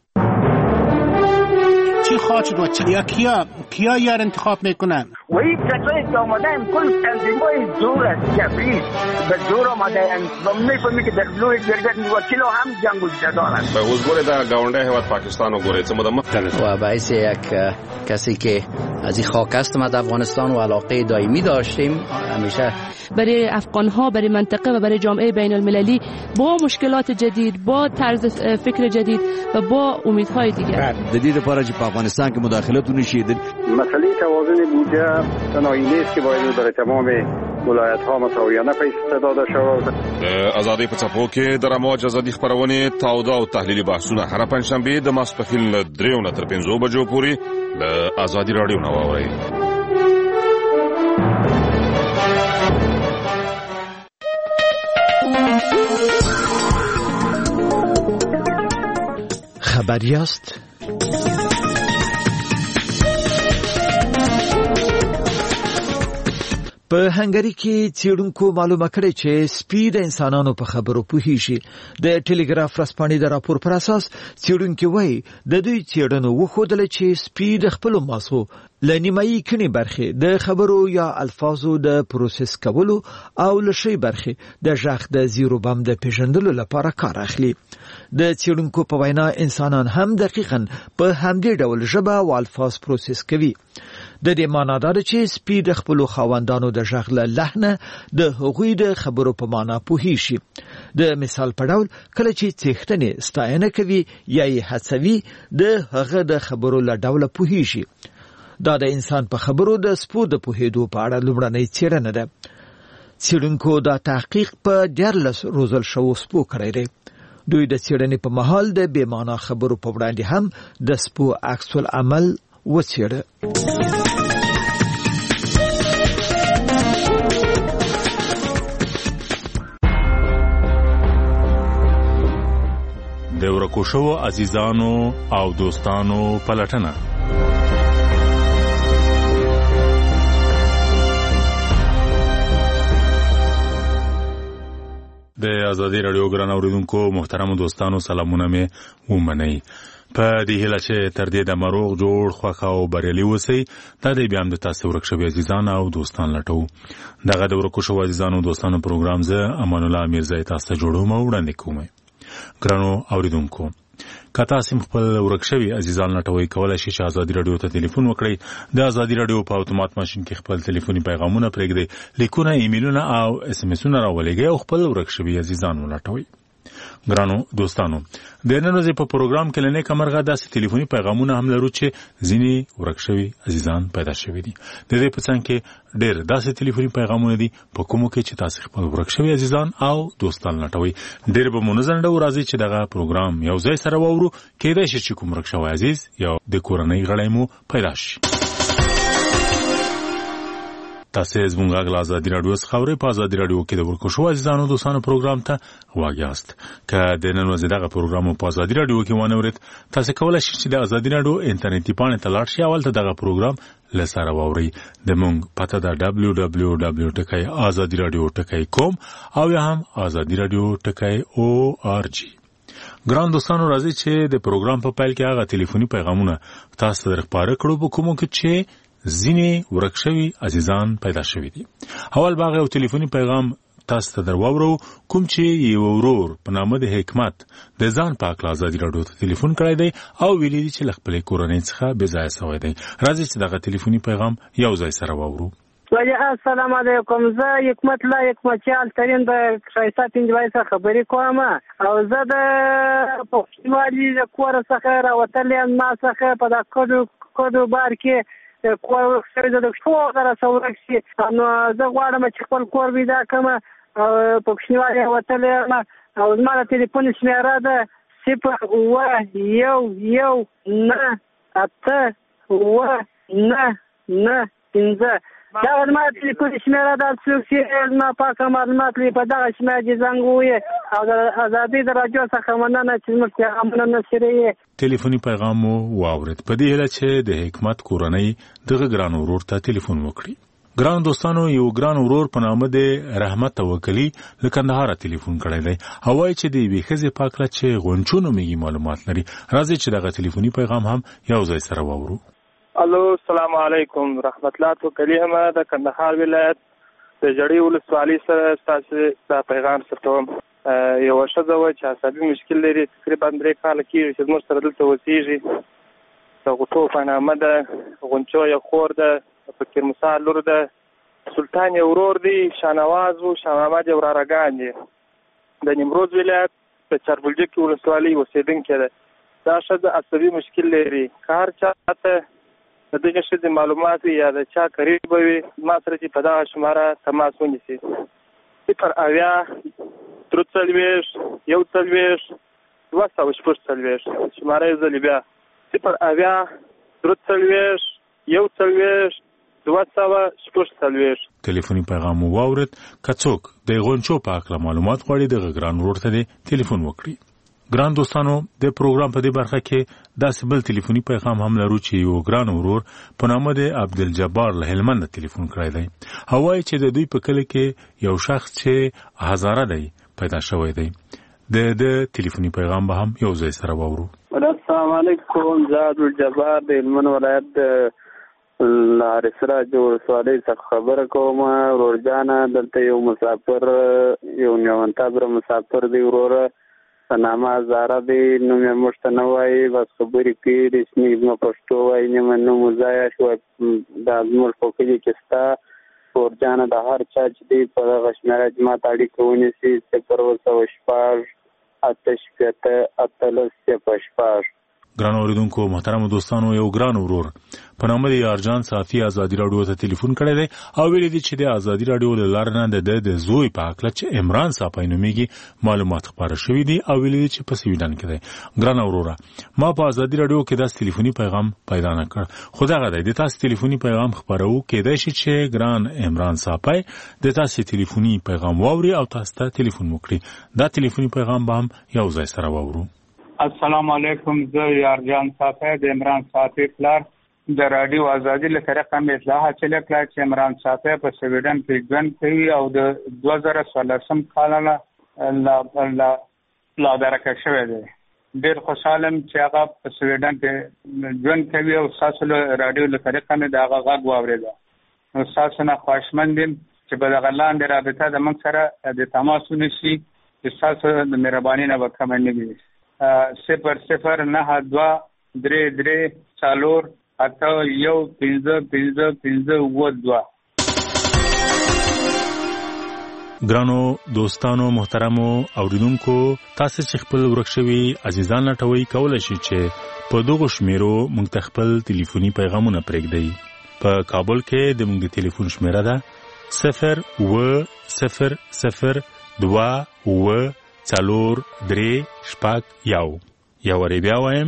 چی خواهد شد یا کیا یار انتخاب میکنن؟ و این کسایی که آمدن کل تنظیم‌های زور است، جبری به زور آمدن و می‌فهمی که در لوی جرگت وکیل هم جنگ دارند. به حضور در گاونده هیواد پاکستان و گوره چه مدام و باعث یک کسی که از این خاک است ما در افغانستان و علاقه دائمی داشتیم همیشه برای افغان‌ها، برای منطقه و برای جامعه بین المللی با مشکلات جدید، با طرز فکر جدید و با امیدهای دیگر. جدید لپاره چې په افغانستان کې مداخلت ونشي. مسئله توازن بودجه تنهایی نیست که باید برای تمام ولایت‌ها مساویانه پیش داده شود. آزادی په څپو کې د رموج ازادي خبرونه تاوده او تحلیلي بحثونه هر پنځشنبه د ماسپښین له 3 تر 5 بجو پورې له آزادي رادیو نو واورئ. خبریاست. په هنګری کې څېړونکو معلومه کړې چې سپي د انسانانو په خبرو پوهیږي. د ټلګراف ورځپاڼې د راپور پر اساس څېړونکو وایي د دوی څېړنو وښودله چې سپي د خپلو ماسو له نیمایي کڼې برخې د خبرو یا الفاظو د پروسس کولو او له شی برخې د غږ د زیرو بم د پیژندلو لپاره کار اخلي. د څېړونکو په وینا انسانان هم دقیقاً په همدې ډول ژبه او الفاظ پروسس کوي. د دې معنا دا ده چې سپي د خپلو خاوندانو د غږ له لحنه د هغوی د خبرو په معنا پوهیږي. د مثال په ډول کله چې څښتنې ستاینه کوي یا یې هڅوي د هغه د خبرو له ډوله پوهیږي. دا د انسان په خبرو د سپو د پوهېدو په اړه لومړنۍ څېړنه ده. څېړونکو دا تحقیق په 14 روزل شوو سپو کړی دی. دوی د څېړنې په مهال د بې معنا خبرو په وړاندې هم د سپو عکس العمل وڅېړه. د ورکو شوو عزیزانو او دوستانو پلټنه. د آزادي رادیو ګران اوریدونکو محترم دوستانو سلامونه مې ومنئ. په دې هیله چې تر دې د مروغ جوړ خوښ او بریالي اوسئ. دا دی بیا هم د تاسو ورک شوي عزیزان او دوستان لټو. دغه د ورکو شوو عزیزانو او دوستانو پروګرام زه امان الله میرزا تاسو ته جوړوم او وړاندې کوم. ګرانو اوریدونکو که تاسو خپل ورک شوي عزیزان لټوي کولای شئ چې ازادي رادیو ته ټلیفون وکړئ. د ازادي رادیو په اتومات ماشين کې خپل ټلیفوني پیغامونه پرېږدئ، لیکونه، ایمیلونه او اس ام اسونه راولېږئ او خپل ورک شوي عزیزان ولټوي. ګرانو دوستانو، د نن ورځې په پروګرام کې لنې کمرغه داسې ټلیفوني پیغامونه هم لرو چې ځینې ورک شوي عزیزان پیدا شوي دي. د دې په څنګ کې ډېر داسې ټلیفوني پیغامونه دي په کومو کې چې تاسو خپل ورک شوي عزیزان او دوستان لټوي. ډېر به منظم ډول راځي چې دغه پروګرام یو ځای سره واورو، کېدای شي چې کوم ورک شوی عزیز یا د کورنۍ غړی مو پیدا شي. تاسو زموږ غږ ازادي رادیو څخه اورئ. په ازادي رادیو کې د ورکو شو عزیزانو دوستانو پروګرام ته غوږ یاست. که د نن ورځې دغه پروګرام په ازادي رادیو کې وانه ورید، تاسو کولای شئ چې د ازادي رادیو انټرنیټي پاڼې ته لاړ شئ او هلته دغه پروګرام له سره واورئ. د موږ پته ده www.azadiradio.com او یا هم azadiradio.org. ګران دوستانو، راځي چې د پروګرام په پیل کې هغه ټلیفوني پیغامونه تاسو ته درخباره کړو په کومو کې چې ځینې ورک شوي عزیزان پیدا شوي دي. اول باغ یو ټلیفوني پیغام تاسو ته درواورو، کوم چې یو ورور په نامه د حکمت د ځان پاک ازادي رادیو ته ټلیفون کړی دی او ویلي دي چې له خپلې کورنۍ څخه بې ځایه شوی دی. راځي چې دغه ټلیفوني پیغام یو ځای سره واورو. السلام علیکم. زه حکمت لا حکمتیال ترین د شایسته پنځوي څخه خبرې کوم او زه د پښتونولي د کور څخه راوتلې ما څخه په د کډو بار کې کور ورکړی د څو غره څورک شي. نو زه غواړم چې خپل کور پیدا کړم او پښتونولي وتلې او زما د ټلیفون شمیره ده 011989995. دا زما د ټلیفون شمیره ده چې زما پاکه معلومات لري په دغه شمیره کې زنګ ووایي او د ازادي رادیو څخه مننه چې موږ پیغامونه نشریږي. ټلیفوني پیغام مو واورید. په دې هیله چې د حکمت کورنۍ دغه ګران ورور ته ټلیفون وکړي. ګران دوستانو، یو ګران ورور په نامه د رحمت توکلی له کندهار ټلیفون کړی دی او وایي چې د یوې ښځې پاکله چې غونچو نومیږي معلومات لري. راځي چې دغه ټلیفوني پیغام هم یو ځای سره واورو. الو، السلام علیکم. رحمت الله توکلی هم د کندهار ولایت د جړی ولسوالۍ سره تاسو دا پیغام ستوم. یو ښځه وایي چې عصبي مشکل لري، تقریبا 3 کاله کېږي چې زموږ سره دلته اوسېږي. د غوټو په نامه ده، غونچو یې خور ده، فکر موسی لور ده، سلطان یې ورور دی، شاهنواز و، شاه محمد یې ورارګان دي. د نیمروز ولایت د چاربلجک ولسوالۍ اوسېدونکې ده. دا ښځه عصبي مشکل لري. که هر چا ته د دغه ښځې معلومات یا د چا قریب وي، ما سره چې په دغه شماره تماس ونیسي. 080 140 شماره یې ځلې بیا 080 ټلیفوني پیغام مو واورید. که څوک د غونچو په اړه معلومات غواړي، دغه ګران ورور ته ټلیفون وکړي. ګران دوستانو، د پروګرام په دې برخه کې داسې بل ټلیفوني پیغام هم لرو چې یو ګران ورور په نامه د عبدالجبار له هلمند ټلیفون کړی دی. وایي چې د دوی په کلي کې یو شخص چې هزاره دی پیدا شوی دی. د ټلیفوني پیغام به هم یو ځای سره واورو. السلام علیکم. زه عبدالجبار د هلمند ولایت لارسراج ولسوالۍ څخه خبره کوم. ورور جانه، دلته یو مسافر، یو نیوانتابره مسافر دی وروره په نامه هزاره دی. نوم یې موږ ته نه وایي، بس خبرې کوي، رسمي زما پښتو وایي، نیمه نوم ضایع شو. دا زموږ په کلي کې شته. ورور جانه، د هر چا چې دی په دغه شمېره چې ما ته اړیکه ونیسي 016-88-86. ګران اوریدونکو، محترم دوستانو، یو ګران ورور په نامه د یارجان صافي ازادي رادیو ته ټلیفون کړی دی او ویلي دي چې د ازادي رادیو له لارې نه د زوی په هکله چې عمران صافي نومیږي معلومات خپاره شوي دي او ویلي دي چې په سویډن کې دی. ګران وروره، ما په ازادي رادیو کې داسې ټلیفوني پیغام پیدا نه کړ، خو دغه دی د تاسو ټلیفوني پیغام خپرو. کېدای شي چې ګران عمران صافي د تاسو ټلیفوني پیغام واوري او تاسو ته ټلیفون وکړي. دا ټلیفوني پیغام به هم یو ځای سره واورو. السلام علیکم. زه یارجان صافی د عمران صافی پلار د رادیو ازادي له طریقه مې اطلاع حاصله کړه چې عمران صافی په سویډن کې ژوند کوي او د 2014 کال لا درکه شوی دی. ډېر خوشحالم چې هغه په سویډن کې ژوند کوي او تاسو له رادیو له طریقه مې د هغه غږ واورېده. نو تاسو نه خوشمند یم چې په دغه لاندې رابطه د موږ سره د تماس ونشي چې تاسو د مهرباني نه به کمه نه وي. 002-3-3-4-8-1-5-5-5-2. ګرانو دوستانو محترمو اوریدونکو تاسو چې خپل ورکشوي عزیزان لټوي کولای شئ چې په دغه شمیرو موږ خپل ټلیفوني پیغامونه پرېږدئ. په کابل کې د موږ ټلیفون شمیره ده 0-0-0-2-4-3-1 یا وری بیا وایم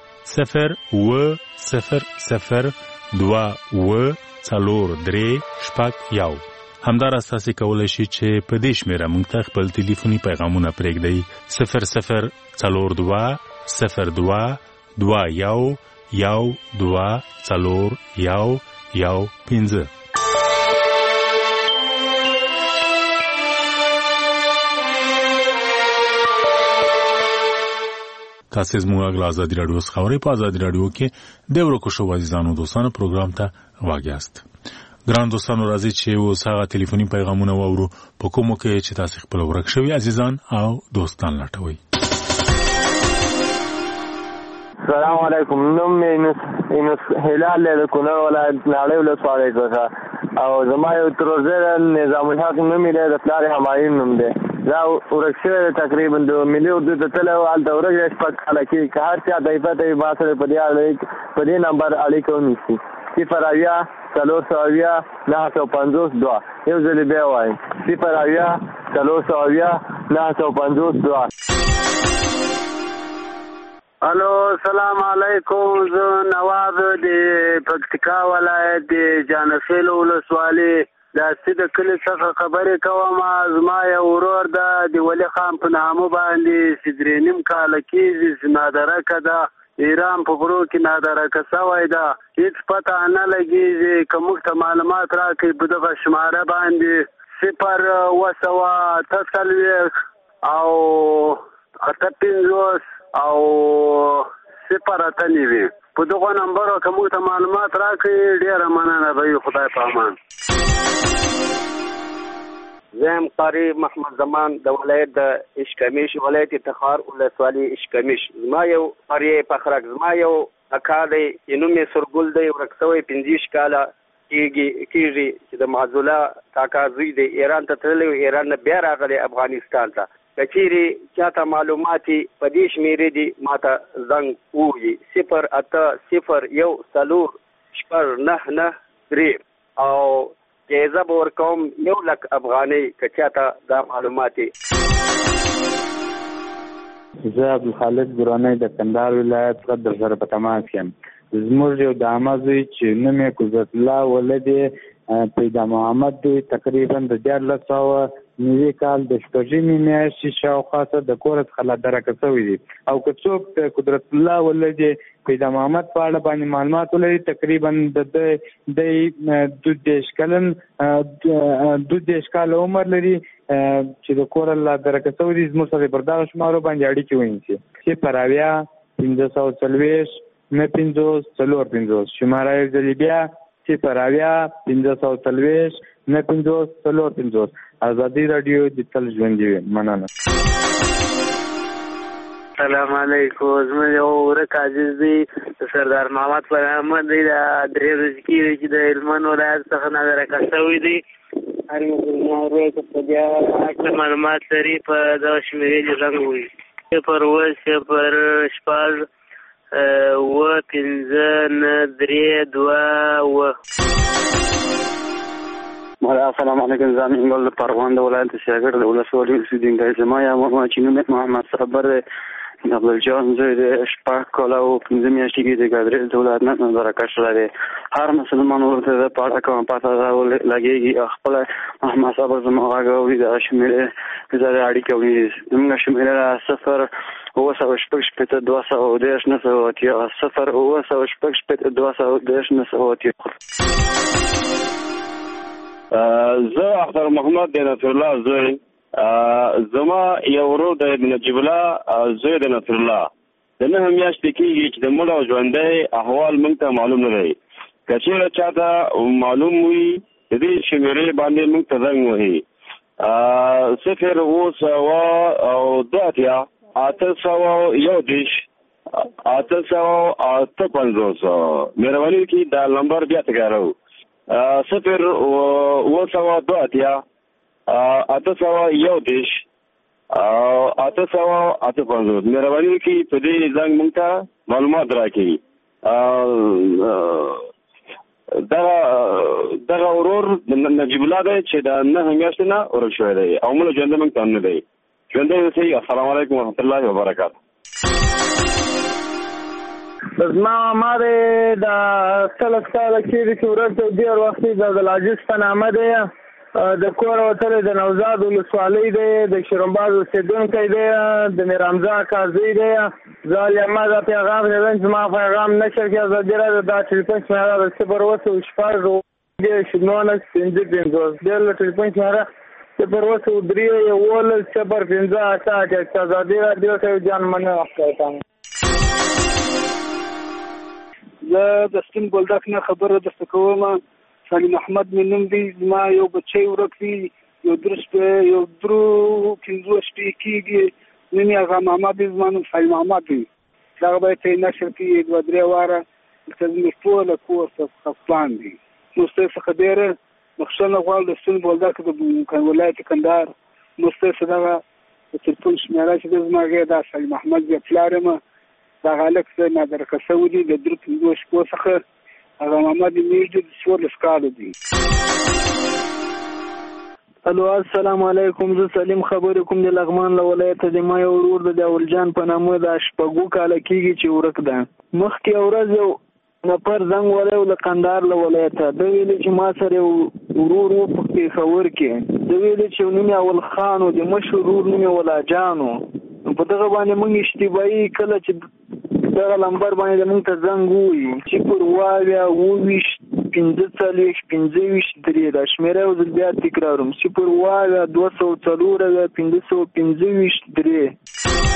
0-0-0-2-4-3-1 همدار اساسي کولای شي چې په دې شمیره موږ ته خپل ټلیفوني پیغامونه پرېږدئ 0-0-02-2-1-2-4-1-1-5. تاسو زموږ غلا آزادي رادیو خبرې په آزادي رادیو کې د ورکو شو عزیزانو دوستانو پروګرام ته واګیاست. ګران دوستانو راځي چې اوس هغه ټلیفوني پیغامونه واورو په کومو کې چې تاسو خپل ورک شوي عزیزان او دوستان لټوي. السلام علیکم. نوم اینوس هلال له کونړ ولایت ناړۍ ولسوالۍ څخه او زما یو ترورزر نظام الحق نوم یې د پلار همایون نوم دی. دا ورکشوی تقریبا د ملي اردو ته تللی و هلته ورک شپږ کاله کېږي که هر چا دایفه ته ما سره په دې نمبر اړیکه ونیسي 0-4-952 یو ځلې بیا وایم 0-4-952. الو سلام علیکم. زه نواب د پکتیکا ولایت د جانفیل ولسوالۍ د سید کلی څخه خبرې کوم. زما یو ورور د ولی خان په نامه باندې سدرینیم کاله کېږي چې نادرکه ده ایران په غرو کې نادرکه شوی ده. هیڅ پته نه لګېږي. که موږ ته معلومات راکړي په دغه شماره باندې 0-8-40 او 8-50 او 0-8-9 په دغه نمبرو که موږ ته معلومات راکړي ډېره مننه به وي. خدای په امان. زم قاری محمد زمان د ولایت د اشکمیش ولایت تخار ولسوالۍ اشکمیش. زما یو قاری پخرک زما یو اکا دی نوم یې سرګل دی ورکسوی 15 کاله کېږي چې د معزوله کاکا زوی دی ایران ته تللی و ایران نه بیا راغلی افغانستان ته. که چیرې چاته معلومات په دې شمېرې دي ماته زنګ ووهي 0-8-0-4-9-9-3 او جایزه به ورکوم 1,00,000 افغانۍ که چاته دا معلومات. زه عبدالخالق درانی د کندهار ولایت څخه د سره په تماس یم. زموږ یو د عامه چې نوم یې قدرت الله ولد پیدا محمد دی تقریبا د 1490 کال د شپږمې میاشتې شاوخوا د کور څخه لادرکه شوی دی او که څوک د قدرت الله ولد پیدا محمد په اړه باندې معلومات ولري تقریبا د 12 کال عمر لري چې د کور لادرکه شوی دی. زموږ سره پر دغه شمارو باندې اړیکې ونیسي 0-550 شماره یې ځلې بیا 0-550 آزادی رادیو د تل ژوندۍ وي. مننه. سلام علیکم. زما یو ورک عزیز دی سردار محمد پر احمد دی د درې ورځې کېږي چې د هلمند ولایت څخه نادرکه شوی دی. هر مسلمان ورور ته په دې اړه معلومات لري په دغه شمېرې دې زنګ ووهي 0-8-0-4-5-9-3-2 السلام علیکم. زمین ګل پروان د ولایت شاګرد د ولسوالۍ اوسیدونکی زما یم چې نوم یې محمد صبر دی. عبدالجان زوی د شپږ کاله او 15 میاشتې کې د ګادرېز د ولایت نه نادرکه شوی دی. هر مسلمان ورته د پاړه کوم پاته لګېږي خپل محمد صبر زما غږ اوري د شمېرې زره اړیکه ونیسي. زموږ شمېره 0-8-2-10-9-2 زه اختر محمد د نصر الله زوی. زما یو ورور د نجیب الله زوی د نصر الله. د نه میاشتې کېږي چې د مړ او ژوندی احوال موږ ته معلوم نه دی. که چېرې چاته معلوم وي د دې شمېرې باندې موږ ته زنګ وهي 0-8-2 810 850 مهرباني وکړئ دا نمبر بیا تکرارو 0 810 850 مهرباني وکړئ په دې زنګ مونږ ته معلومات راکړئ. دغه ورور نجیب الله دی چې د 9 میاشتې نه ورک شوی دی او موږ ژوندی موږ ته نه دی ژوندی اوسئ. السلام علیکم ورحمت الله وبرکاته. زما ماره د سلک ساله کې چې ورته ډیر وخت د علاجس په نامه دی د کور وتر د نوزاد ولسوالۍ دی د شیرمباز اوسیدونکی دی د میرامزا قاضي دی زال ما دا پیغام دی چې ما پیغام نشر کې ازادي را د ټلیفون شماره د 0 شپږ د شنونه 55 د ټلیفون شماره 0 درې ول 0 5 ازادي را د جان منه وکړم. زه د سپین بولدک نه خبره درته کوم. سلیم احمد مې نوم دی. زما یو بچی ورک دی یو درو 15 شپې کېږي. نوم یې هغه محمد دی. زما نوم سلیم احمد دی. دغه باید ته نشر کړي 2-3 واره چې زموږ ټوله کور خفان دي. نو ستاسو څخه ډېره بخښنه غواړم د سپین بولدک د ولایت کندهار نو ستاسو دغه تلیفون شمېره چې زما هغې دا سلیم احمد دی پلار یم. دا هلک څه نادرکه شوي دي د 3-5 شپو څخه. هغه محمد میږدي د 14 کالو دی. الو السلام علیکم. زه سلیم خبرې کوم د لغمان له ولایته د ما یو ورور د اولجان په نامه د 6 کاله کېږي چې ورک ده. مخکې ورځ یو نفر زنګ ولی له قندهار له ولایته د ویلې چې ما سره یو ورور و په پېښور کې د ویلې چې نوم یې اول خان و د مشر ورور نوم یې ولاجان و. په دغه باندې موږ اشتباهي کله چې دغه لمبر باندې موږ ته زنګ ووایي چې پر 25 دا شمېره یو ځل بیا تکراروم 0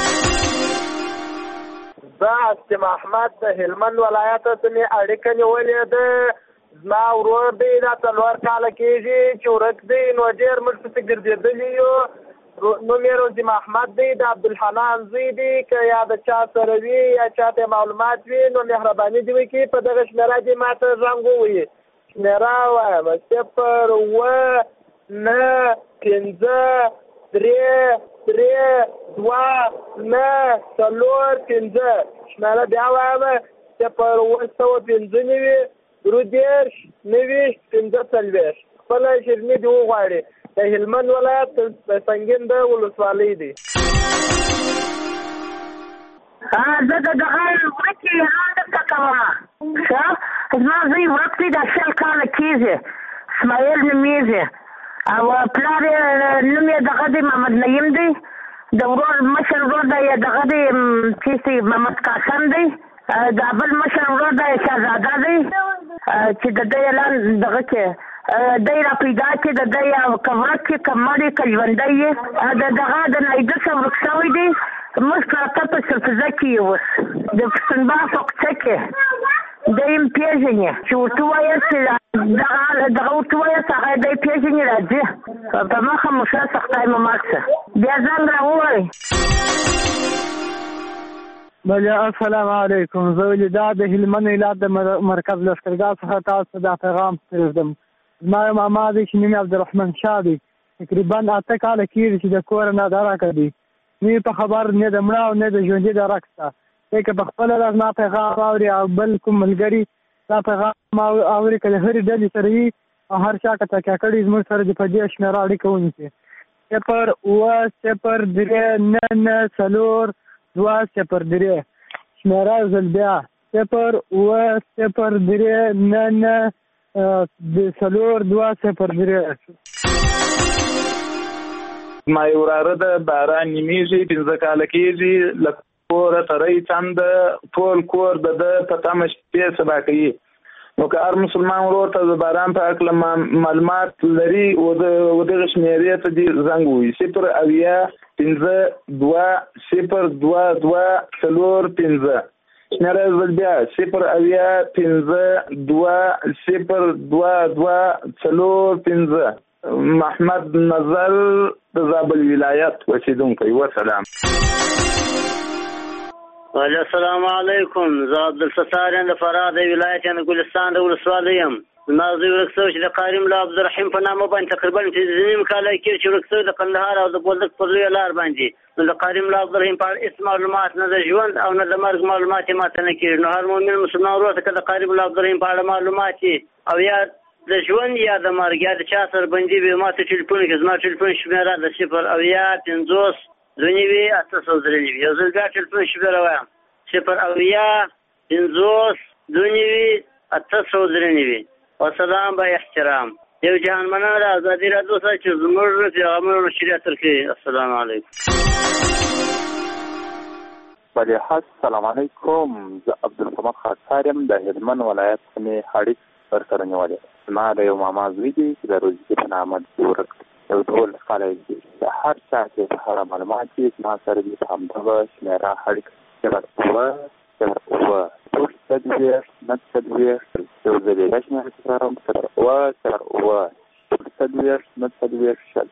زه حسیم احمد د هلمند ولایت ته مې اړیکه نیولې ده. زما ورور دی دا 4 کاله کېږي چې ورک دی نو ډېر موږ پسې ګرځېدلي یو. نوم یې روزیم احمد دی د عبدالحنان زوی دی. که یا د چا سره وي یا چاته معلومات وي نو مهرباني دې وکړي په دغه شمېره دې ما ته زنګ ووایي. شمېره وایم 0-9-5-3-2-9-4-5 شمېره بیا وایم 0-9-15-30-15 خپله شیریني دې وغواړي. د هلمند ولایت د سنګین د ولسوالۍ دی. زه د دغه ورکې درته کوم. زما زوی ورک دی د 10 کاله کېږي. اسماعیل نومېږي او پلار یې نوم یې دغه دی محمد نعیم دی. د ورور مشر ورور دی دغه دی محمد قاسم دی. د بل مشر ورور دی شهزاده دی چې د ده اعلان دغه کې دی را پیدا کې د دی کورک کې کمړې کلوندی د دغه د نایده څه ورک شوی دی. موږ کاته په سلفزه کې یې اوس د پښتونبا په کوڅه کې دی یم پېژنې چې ورته ووایاست چې دغه ورته ووایاست هغه دی پېژنې راځي په مخه مو ښه سختی مو مات شه بیا زنګ را ووایئ. بله السلام علیکم. زه ولې دا د هلمند ولایت د مرکز لښکرګاه څخه تاسو ته دا پیغام پرېږدم. زما یو ماما دی چې نوم یې عبدالرحمن شاه دی. تقریبا 8 کاله کېږي چې د کوره نه درکه دی. نه په خبر نه د مړه او نه د ژوندي د رک شته. که په خپله زما پیغام اوري او بل کوم ملګري دا پیغام اوري که د هرې ډلې سره وي او هر چا که تکیه کړي زموږ سره د په دې شمېره اړیکه ونیسي 0-9-0-3-2-0-3 شمېره یو ځل بیا 0-9-0-3-2-0-3. ما یو وراره د باران نیمیږي 15 کاله کېږي له کوره ترې څنډ ټول کور د په تمه شپې سبا کوي. نو که هر مسلمان ورور ته د باران په اړه معلومات لري و دغه شمېرې ته دې زنګ ووایي 0-9-5-2-2-4-5 شمېره یې بیا 0-9-5-2-2-4-5 محمد نظر د زابل ولایت اوسیدونکی. وسلام. السلام علیکم. زه عبدالستار یم د فراه د ولایت یعنې ګلستان د ولسوالۍ یم. زما زوی ورک شوی چې د قاري ملا عبدالرحیم په نامه باندې تقریبا 5 کاله کېږي چې ورک شوی د کندهار او د بولدک په لویه لار باندې. نو د قاري ملا عبدالرحیم په اړه هېڅ معلومات نه د ژوند او نه د مرګ معلومات یې ماته نه کېږي. نو هر مؤمن مسلمان ورور ته که د قاري ملا عبدالرحیم په اړه معلومات او یا د ژوند یا د مرګ یا د چا سره بندي وي ما ته ټلیفون کړي. زما ټلیفون شمېره د 0 2 893 یو ځل بیا ټلیفون شمېره وایم 0 5 2 893. وسلام با احترام. یو جهان مننه د ازادي راډیو سره چې زموږ پیغامونه شریعت ترکي. السلام علیکم. السلام علیکم. زه عبدالصمد خاکسار یم د هلمند ولایت سیمې هړیک سرکرنیوالی. زما د یو ماما زوی دی چې د روزګي په نامه ورک یو 12 کاله دی. د هر چا چې په هره معلومات چې زما سره دي په همدغه شمېره هړیک 0 تدویر نه تدویر یو ځل یې شمېره تکرارم 0 تدویر نه تدویر شل.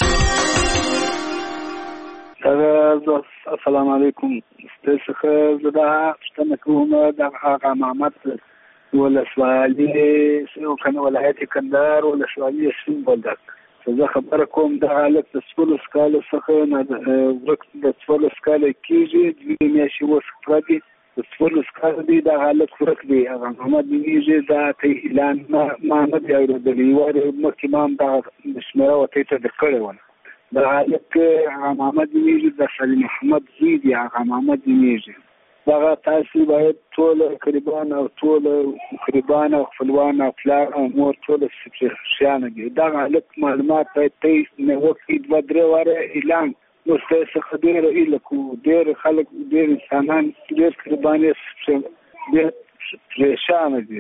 السلام علیکم. ستاسو څخه زه دا پوښتنه کوم د هغه محمد ولسوالي او کنه ولایت کندهار ولسوالي سپین بولدک. زه خبره کوم د حالت د 14 کال څخه نه ورک د 14 کال کېږي. دوی میاشتې اوس پوره دي. د 14 کال دی د حالت ورک دی. هغه محمد نومیږي. دا ته اعلان ما نه دی اورېدلی. یوارې مخکې ما هم دغه شمېره ورته ته کړې وه. د حالت هغه محمد نومیږي د سلیم محمد زوی دی. هغه محمد نومیږي. دغه تاسو باید ټول قریبان او خپلوان او پلار او مور ټول شیانه دي. دغه حالت معلومات باید ته نه وکړي 2-3 واره اعلان. نو ستاسو څخه ډېره هیله کوو. ډېر خلک ډېر انسانان ډېر قربان ډېر پریشانه دي.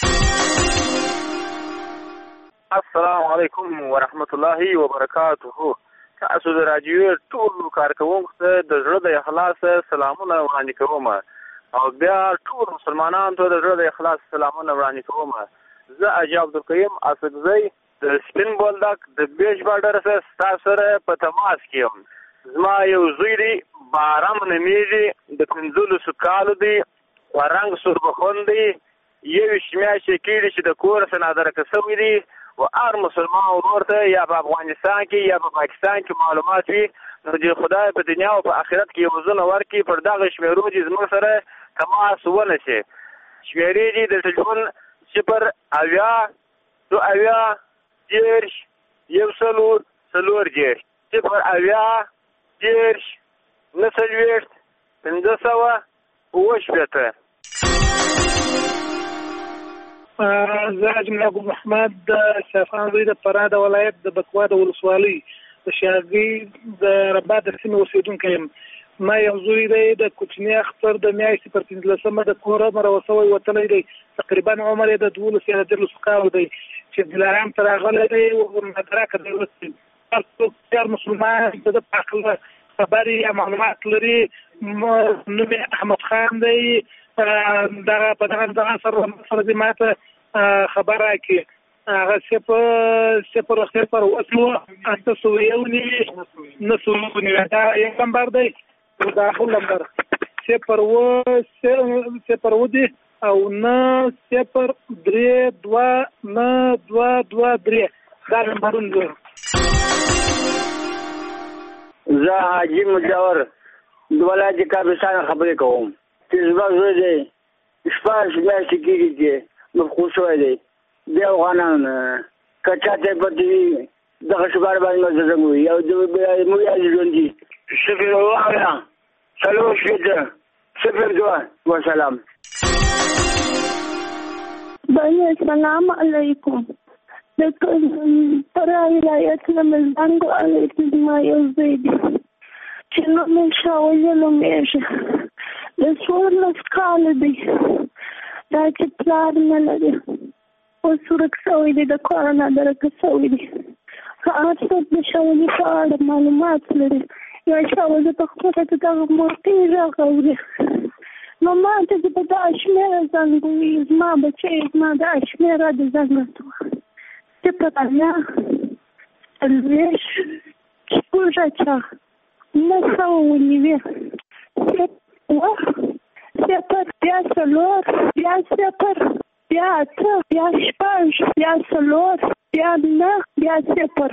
السلام علیکم ورحمت الله وبرکاته. تاسو د راډیو ټول کارکوونکو ته د زړه د اخلاص سلامونه وړاندې کوم او بیا ټول مسلمانانو ته د زړه د اخلاص سلامونه وړاندې کوم. زه حاجي عبدالقیوم اسدزی د سپین بولدک د بیج بارډر سره تاسو سره په تماس کې یم. زما یو زوی دی بارم نومیږي د 15 کالو دی رنګ سوربخون دی. 21 میاشتې کېږي چې د کور څخه نادرکه شوی دی و هر مسلمان ورور ته یا په افغانستان کې یا په پاکستان کې معلومات وي نو د خدای په دنیا او په آخرت کې وزونه ورکړي پر دغه شمېرو چې زموږ سره تماس ونشي. شمېرې دي د ټلیفون 0 2 10 1 4 10 0 10 90 500 زه حاجي ابو محمد د شافعان زوی د فراه د ولایت د بکوا د ولسوالۍ د شاګي د رباط د سیمې اوسېدونکی یم. ما یو زوی دی د کوچني اختر د میاشتې پر 15 د کوره مروسوی وتلی دی. تقریبا عمر یې د 12 یا 13 کالو دی چې دلارام ته راغلی دی. مدرکه دی وروستی هر څوک هر مسلمان د ده په هکله خبرې یا معلومات لري. نوم یې احمد خان دی. دغه په دغه سره دې ما ته خبر راکړي. هغه 0 891 دا یو نمبر دی. دا خپل نمبر 0 دی او 903 2 دا نمبرونه دي. زه حاجي مجاور د ولایت کابلستان خبرې کوم. زما زوی دی 14 میاشتې کېږي چې مفقود شوی دی. د افغانان که چاته پرته وي دغه شبار باندې مزدم وي او موږ یې ژوندي 0 وسلام. السلام علیکم. د فراه ولایت نه مې زنګ وهلی زما یو زوی دی چې نوم یې شاولي نومیږي. د 14 کاله دی. دا چې پلار نه لري اوس ورک شوی دی. د کور نادرکه شوی دی. هر څوک د شاولي په اړه معلومات لري. یا شاولي په خپله د دغه موقع غږ اوري نو ما ته چې په دغه شمېره زنګ ووي زما بچی زما دغه شمېره د زنګ راته ووایي 0 9 9 9 صفر بیا څلور بیا صفر بیا اته بیا شپږ بیا څلور بیا نه بیا صفر.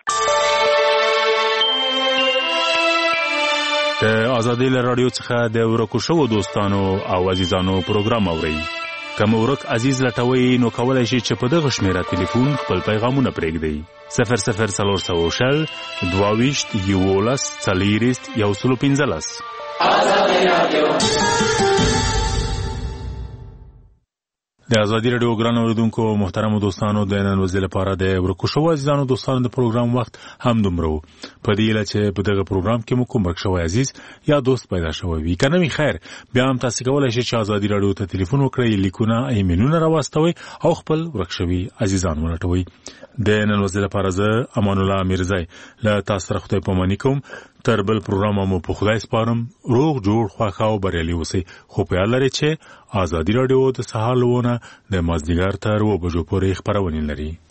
د ازادي رادیو څخه د ورکو شوو دوستانو او عزیزانو پروګرام اورئ. کوم ورک عزیز لټوي نو کولای شي چې په دغه شمیره ټلیفون خپل پیغامونه پرېږدئ. 00300 22 11 40 115. ازادي رادیو د ازادي رادیو ګران اوریدونکو محترمو دوستانو د نن ورځې لپاره د ورکو شوو عزیزانو دوستانو د پروګرام وخت هم دومره و. په دې هیله چې په دغه پروګرام کې مو کوم ورک شوی عزیز یا دوست پیدا شوی وي. که نه وي خیر بیا هم تاسو کولی شئ چې ازادي رادیو ته تلیفون وکړئ، لیکونه ایمیلونه راواستوئ او خپل ورک شوي عزیزان ولټوئ. د نن ورځې لپاره زه امان الله میرزای له تاسو سره خدای پاماني کوم. تر بل پروګرام مو په خدای سپارم. روغ جوړ خوښ او بریالي اوسئ. خو په یاد لرئ چې ازادي رادیو د سهار له 9 د مازدیګر تر 2 بجو پورې خپرونې لري.